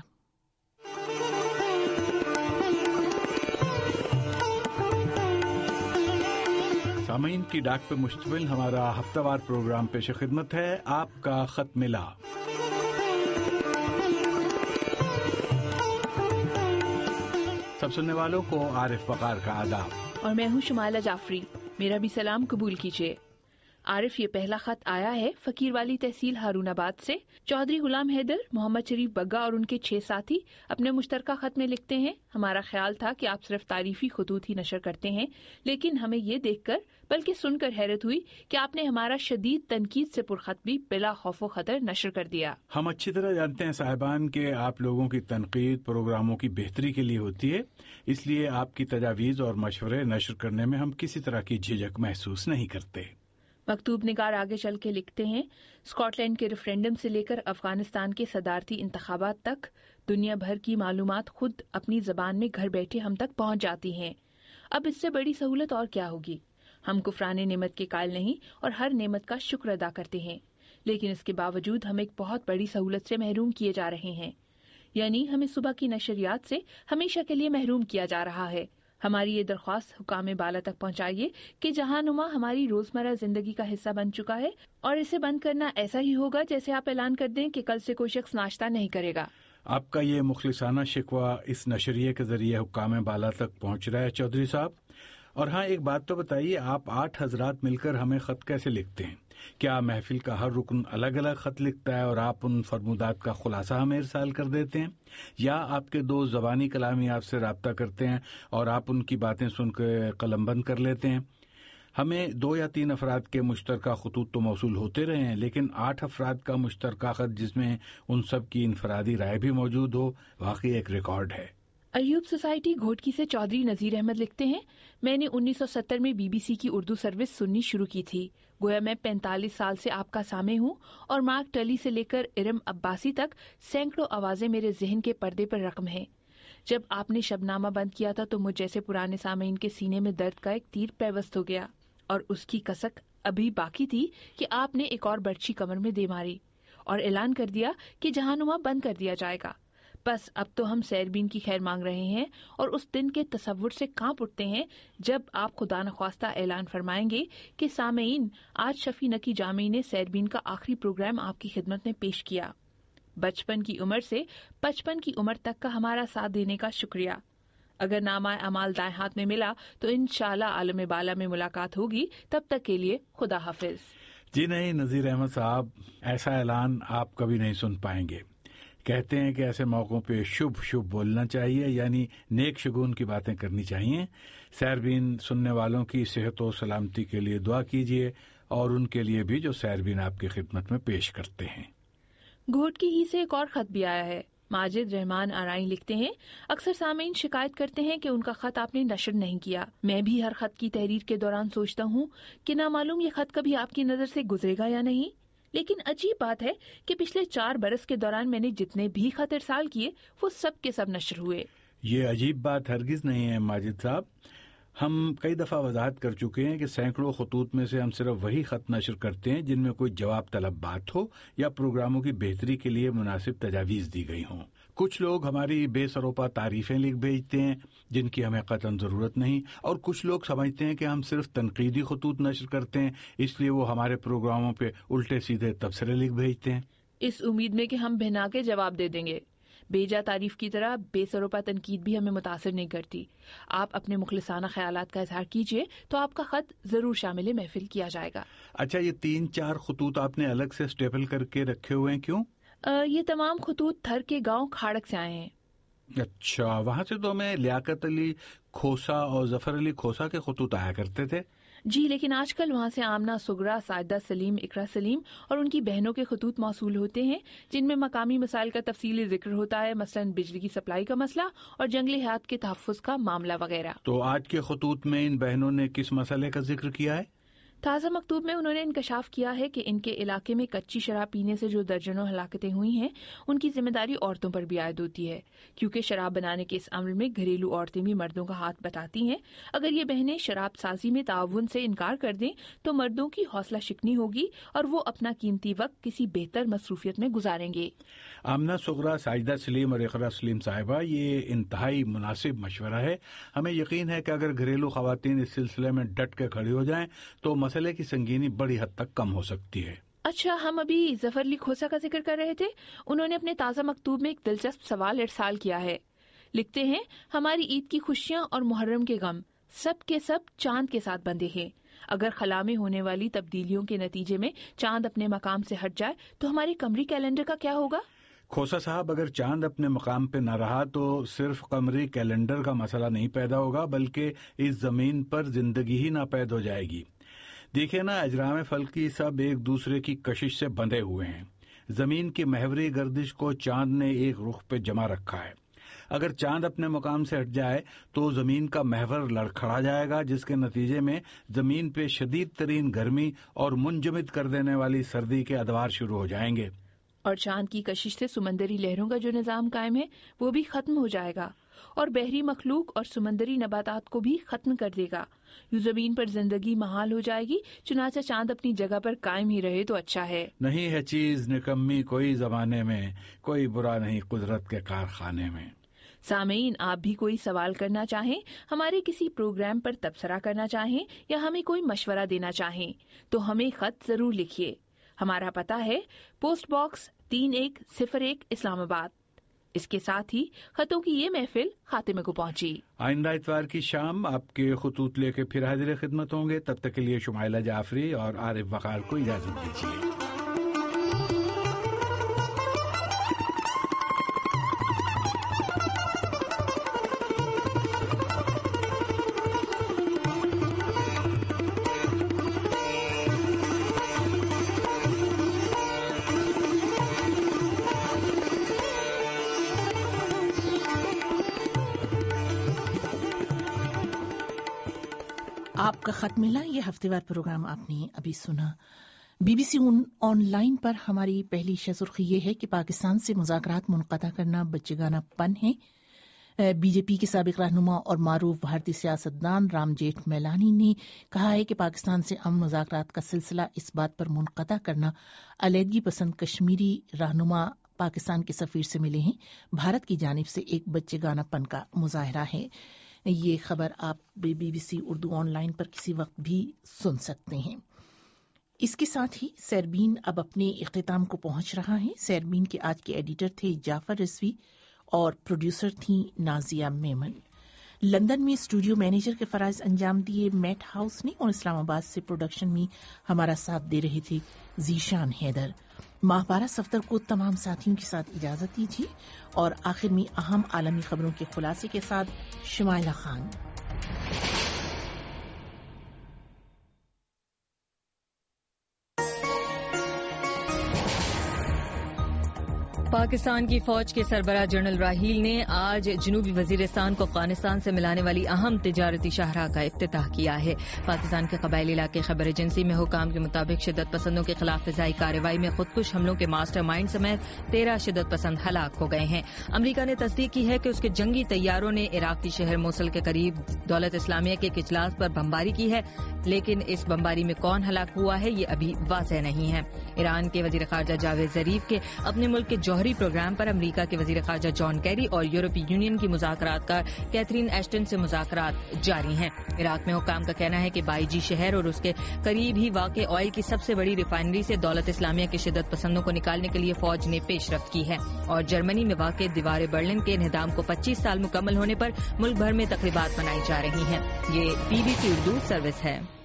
سامعین کی ڈاک پہ مشتمل ہمارا ہفتہ وار پروگرام پیش خدمت ہے آپ کا خط ملا۔ سب سننے والوں کو عارف وقار کا آداب۔ اور میں ہوں شمائلہ جعفری، میرا بھی سلام قبول کیجیے۔ عارف، یہ پہلا خط آیا ہے فقیر والی تحصیل ہارون آباد سے۔ چودھری غلام حیدر، محمد شریف بگا اور ان کے چھ ساتھی اپنے مشترکہ خط میں لکھتے ہیں، ہمارا خیال تھا کہ آپ صرف تعریفی خطوط ہی نشر کرتے ہیں، لیکن ہمیں یہ دیکھ کر بلکہ سن کر حیرت ہوئی کہ آپ نے ہمارا شدید تنقید سے پرخط بھی بلا خوف و خطر نشر کر دیا۔ ہم اچھی طرح جانتے ہیں صاحبان کہ آپ لوگوں کی تنقید پروگراموں کی بہتری کے لیے ہوتی ہے، اس لیے آپ کی تجاویز اور مشورے نشر کرنے میں ہم کسی طرح کی جھجک محسوس نہیں کرتے۔ مکتوب نگار آگے چل کے لکھتے ہیں، اسکاٹ لینڈ کے ریفرینڈم سے لے کر افغانستان کے صدارتی انتخابات تک دنیا بھر کی معلومات خود اپنی زبان میں گھر بیٹھے ہم تک پہنچ جاتی ہیں۔ اب اس سے بڑی سہولت اور کیا ہوگی؟ ہم کفران نعمت کے قائل نہیں اور ہر نعمت کا شکر ادا کرتے ہیں، لیکن اس کے باوجود ہم ایک بہت بڑی سہولت سے محروم کیے جا رہے ہیں، یعنی ہمیں صبح کی نشریات سے ہمیشہ کے لیے محروم کیا جا رہا ہے۔ ہماری یہ درخواست حکام بالا تک پہنچائیے کہ جہاں نما ہماری روزمرہ زندگی کا حصہ بن چکا ہے، اور اسے بند کرنا ایسا ہی ہوگا جیسے آپ اعلان کر دیں کہ کل سے کوئی شخص ناشتہ نہیں کرے گا۔ آپ کا یہ مخلصانہ شکوہ اس نشریے کے ذریعے حکام بالا تک پہنچ رہا ہے چودھری صاحب۔ اور ہاں، ایک بات تو بتائیے، آپ آٹھ حضرات مل کر ہمیں خط کیسے لکھتے ہیں؟ کیا محفل کا ہر رکن الگ الگ خط لکھتا ہے اور آپ ان فرمودات کا خلاصہ ہمیں ارسال کر دیتے ہیں، یا آپ کے دو زبانی کلامی آپ سے رابطہ کرتے ہیں اور آپ ان کی باتیں سن کے قلم بند کر لیتے ہیں؟ ہمیں دو یا تین افراد کے مشترکہ خطوط تو موصول ہوتے رہے ہیں، لیکن آٹھ افراد کا مشترکہ خط جس میں ان سب کی انفرادی رائے بھی موجود ہو، واقعی ایک ریکارڈ ہے۔ ایوب سوسائٹی گھوٹکی سے چودھری نذیر احمد لکھتے ہیں، میں نے انیس سو ستر میں بی بی سی کی اردو سروس سننی شروع کی تھی۔ گویا میں پینتالیس سال سے آپ کا سامع ہوں، اور مارک ٹلی سے لے کر ارم عباسی تک سینکڑوں آوازیں میرے ذہن کے پردے پر رقم ہیں۔ جب آپ نے شبنامہ بند کیا تھا تو مجھ جیسے پرانے سامعین کے سینے میں درد کا ایک تیر پیوست ہو گیا، اور اس کی کسک ابھی باقی تھی کہ آپ نے ایک اور برچی کمر میں دے ماری اور اعلان کر دیا کہ جہانما بند کر دیا جائے گا۔ بس اب تو ہم سیربین کی خیر مانگ رہے ہیں اور اس دن کے تصور سے کانپ اٹھتے ہیں جب آپ خدا نخواستہ اعلان فرمائیں گے کہ سامعین، آج شفیع نکی جامعی نے سیربین کا آخری پروگرام آپ کی خدمت میں پیش کیا۔ بچپن کی عمر سے پچپن کی عمر تک کا ہمارا ساتھ دینے کا شکریہ۔ اگر نامہ اعمال دائیں ہاتھ میں ملا تو انشاءاللہ عالم بالا میں ملاقات ہوگی، تب تک کے لیے خدا حافظ۔ جی نہیں نذیر احمد صاحب، ایسا اعلان آپ کبھی نہیں سن پائیں گے۔ کہتے ہیں کہ ایسے موقعوں پہ شبھ شبھ بولنا چاہیے، یعنی نیک شگون کی باتیں کرنی چاہیے، سیربین سننے والوں کی صحت و سلامتی کے لیے دعا کیجیے اور ان کے لیے بھی جو سیربین آپ کی خدمت میں پیش کرتے ہیں۔ گھوٹکی ہی سے ایک اور خط بھی آیا ہے۔ ماجد رحمان آرائیں لکھتے ہیں، اکثر سامعین شکایت کرتے ہیں کہ ان کا خط آپ نے نشر نہیں کیا۔ میں بھی ہر خط کی تحریر کے دوران سوچتا ہوں کہ نامعلوم یہ خط کبھی آپ کی نظر سے گزرے گا یا نہیں، لیکن عجیب بات ہے کہ پچھلے چار برس کے دوران میں نے جتنے بھی خط ارسال کیے وہ سب کے سب نشر ہوئے۔ یہ عجیب بات ہرگز نہیں ہے ماجد صاحب، ہم کئی دفعہ وضاحت کر چکے ہیں کہ سینکڑوں خطوط میں سے ہم صرف وہی خط نشر کرتے ہیں جن میں کوئی جواب طلب بات ہو یا پروگراموں کی بہتری کے لیے مناسب تجاویز دی گئی ہوں۔ کچھ لوگ ہماری بے سروپا تعریفیں لکھ بھیجتے ہیں جن کی ہمیں قطعاً ضرورت نہیں، اور کچھ لوگ سمجھتے ہیں کہ ہم صرف تنقیدی خطوط نشر کرتے ہیں، اس لیے وہ ہمارے پروگراموں پہ الٹے سیدھے تبصرے لکھ بھیجتے ہیں، اس امید میں کہ ہم بہنا کے جواب دے دیں گے۔ بیجا تعریف کی طرح بے سروپا تنقید بھی ہمیں متاثر نہیں کرتی۔ آپ اپنے مخلصانہ خیالات کا اظہار کیجیے تو آپ کا خط ضرور شامل محفل کیا جائے گا۔ اچھا، یہ تین چار خطوط آپ نے الگ سے اسٹیپل کر کے رکھے ہوئے ہیں، کیوں؟ آ, یہ تمام خطوط تھر کے گاؤں کھاڑک سے آئے ہیں۔ اچھا، وہاں سے تو ہمیں لیاقت علی کھوسا اور ظفر علی کھوسا کے خطوط آیا کرتے تھے۔ جی، لیکن آج کل وہاں سے آمنہ سگرا، ساجدہ سلیم، اقرا سلیم اور ان کی بہنوں کے خطوط موصول ہوتے ہیں جن میں مقامی مسائل کا تفصیلی ذکر ہوتا ہے، مثلا بجلی کی سپلائی کا مسئلہ اور جنگلی حیات کے تحفظ کا معاملہ وغیرہ۔ تو آج کے خطوط میں ان بہنوں نے کس مسئلے کا ذکر کیا ہے؟ تازہ مکتوب میں انہوں نے انکشاف کیا ہے کہ ان کے علاقے میں کچی شراب پینے سے جو درجنوں ہلاکتیں ہوئی ہیں ان کی ذمہ داری عورتوں پر بھی عائد ہوتی ہے، کیونکہ شراب بنانے کے اس عمل میں گھریلو عورتیں بھی مردوں کا ہاتھ بٹاتی ہیں۔ اگر یہ بہنیں شراب سازی میں تعاون سے انکار کر دیں تو مردوں کی حوصلہ شکنی ہوگی اور وہ اپنا قیمتی وقت کسی بہتر مصروفیت میں گزاریں گے۔ آمنہ سغرا، ساجدہ سلیم اور اقرا سلیم صاحبہ، یہ انتہائی مناسب مشورہ ہے۔ ہمیں یقین ہے کہ اگر گھریلو خواتین اس سلسلے میں ڈٹ کے کھڑی ہو جائیں تو مسئلے کی سنگینی بڑی حد تک کم ہو سکتی ہے۔ اچھا، ہم ابھی ظفر علی کھوسا کا ذکر کر رہے تھے۔ انہوں نے اپنے تازہ مکتوب میں ایک دلچسپ سوال ارسال کیا ہے۔ لکھتے ہیں، ہماری عید کی خوشیاں اور محرم کے غم سب کے سب چاند کے ساتھ بندھے ہیں۔ اگر خلا میں ہونے والی تبدیلیوں کے نتیجے میں چاند اپنے مقام سے ہٹ جائے تو ہماری قمری کیلنڈر کا کیا ہوگا؟ کھوسا صاحب، اگر چاند اپنے مقام پہ نہ رہا تو صرف قمری کیلنڈر کا مسئلہ نہیں پیدا ہوگا بلکہ اس زمین پر زندگی ہی ناپید ہو جائے گی۔ دیکھیں نا، اجرام فلکی سب ایک دوسرے کی کشش سے بندھے ہوئے ہیں۔ زمین کی محوری گردش کو چاند نے ایک رخ پہ جمع رکھا ہے۔ اگر چاند اپنے مقام سے ہٹ جائے تو زمین کا محور لڑکھڑا جائے گا، جس کے نتیجے میں زمین پہ شدید ترین گرمی اور منجمد کر دینے والی سردی کے ادوار شروع ہو جائیں گے، اور چاند کی کشش سے سمندری لہروں کا جو نظام قائم ہے وہ بھی ختم ہو جائے گا اور بحری مخلوق اور سمندری نباتات کو بھی ختم کر دے گا۔ یوں زمین پر زندگی محال ہو جائے گی، چنانچہ چاند اپنی جگہ پر قائم ہی رہے تو اچھا ہے۔ نہیں ہے چیز نکمی کوئی زمانے میں، کوئی برا نہیں قدرت کے کارخانے میں۔ سامعین، آپ بھی کوئی سوال کرنا چاہیں، ہمارے کسی پروگرام پر تبصرہ کرنا چاہیں یا ہمیں کوئی مشورہ دینا چاہیں تو ہمیں خط ضرور لکھیے۔ ہمارا پتہ ہے پوسٹ باکس تین ایک صفر ایک اسلام آباد۔ اس کے ساتھ ہی خطوں کی یہ محفل خاتمے کو پہنچی۔ آئندہ اتوار کی شام آپ کے خطوط لے کے پھر حاضر خدمت ہوں گے۔ تب تک کے لیے شمائلہ جعفری اور عارف وقار کو اجازت دیجیے۔ آپ کا خط ملا، یہ ہفتے وار پروگرام آپ نے ابھی سنا۔ B B C online پر ہماری پہلی شرخی یہ ہے کہ پاکستان سے مذاکرات منقطع کرنا بچگانہ پن ہے۔ بی جے پی کے سابق رہنما اور معروف بھارتی سیاستدان رام جیٹھ میلانی نے کہا ہے کہ پاکستان سے امن مذاکرات کا سلسلہ اس بات پر منقطع کرنا علیحدگی پسند کشمیری رہنما پاکستان کے سفیر سے ملے ہیں بھارت کی جانب سے ایک بچگانہ پن کا مظاہرہ ہے۔ یہ خبر آپ B B C Urdu online پر کسی وقت بھی سن سکتے ہیں۔ اس کے ساتھ ہی سیربین اب اپنے اختتام کو پہنچ رہا ہے۔ سیربین کے آج کے ایڈیٹر تھے جعفر رضوی اور پروڈیوسر تھیں نازیہ میمن۔ لندن میں اسٹوڈیو مینیجر کے فرائض انجام دیے میٹ ہاؤس نے اور اسلام آباد سے پروڈکشن میں ہمارا ساتھ دے رہے تھے ذیشان حیدر۔ ماہوارہ صفدر کو تمام ساتھیوں کے ساتھ اجازت دیجیے اور آخر میں اہم عالمی خبروں کے خلاصے کے ساتھ شمائلہ خان۔ پاکستان کی فوج کے سربراہ جنرل راحیل نے آج جنوبی وزیرستان کو افغانستان سے ملانے والی اہم تجارتی شاہراہ کا افتتاح کیا ہے۔ پاکستان کے قبائلی علاقے خیبر ایجنسی میں حکام کے مطابق شدت پسندوں کے خلاف فضائی کارروائی میں خودکش حملوں کے ماسٹر مائنڈ سمیت تیرہ شدت پسند ہلاک ہو گئے ہیں۔ امریکہ نے تصدیق کی ہے کہ اس کے جنگی طیاروں نے عراق کی شہر موصل کے قریب دولت اسلامیہ کے ایک اجلاس پر بمباری کی ہے، لیکن اس بمباری میں کون ہلاک ہوا ہے یہ ابھی واضح نہیں ہے۔ ایران کے وزیر خارجہ جاوید ظریف کے اپنے ملک کے جوہری پروگرام پر امریکہ کے وزیر خارجہ جان کیری اور یورپی یونین کی مذاکرات کار کیتھرین ایشٹن سے مذاکرات جاری ہیں۔ عراق میں حکام کا کہنا ہے کہ بائی جی شہر اور اس کے قریب ہی واقع آئل کی سب سے بڑی ریفائنری سے دولت اسلامیہ کے شدت پسندوں کو نکالنے کے لیے فوج نے پیش رفت کی ہے، اور جرمنی میں واقع دیوار برلن کے انہدام کو پچیس سال مکمل ہونے پر ملک بھر میں تقریبات منائی جا رہی ہیں۔ یہ B B C Urdu service ہے۔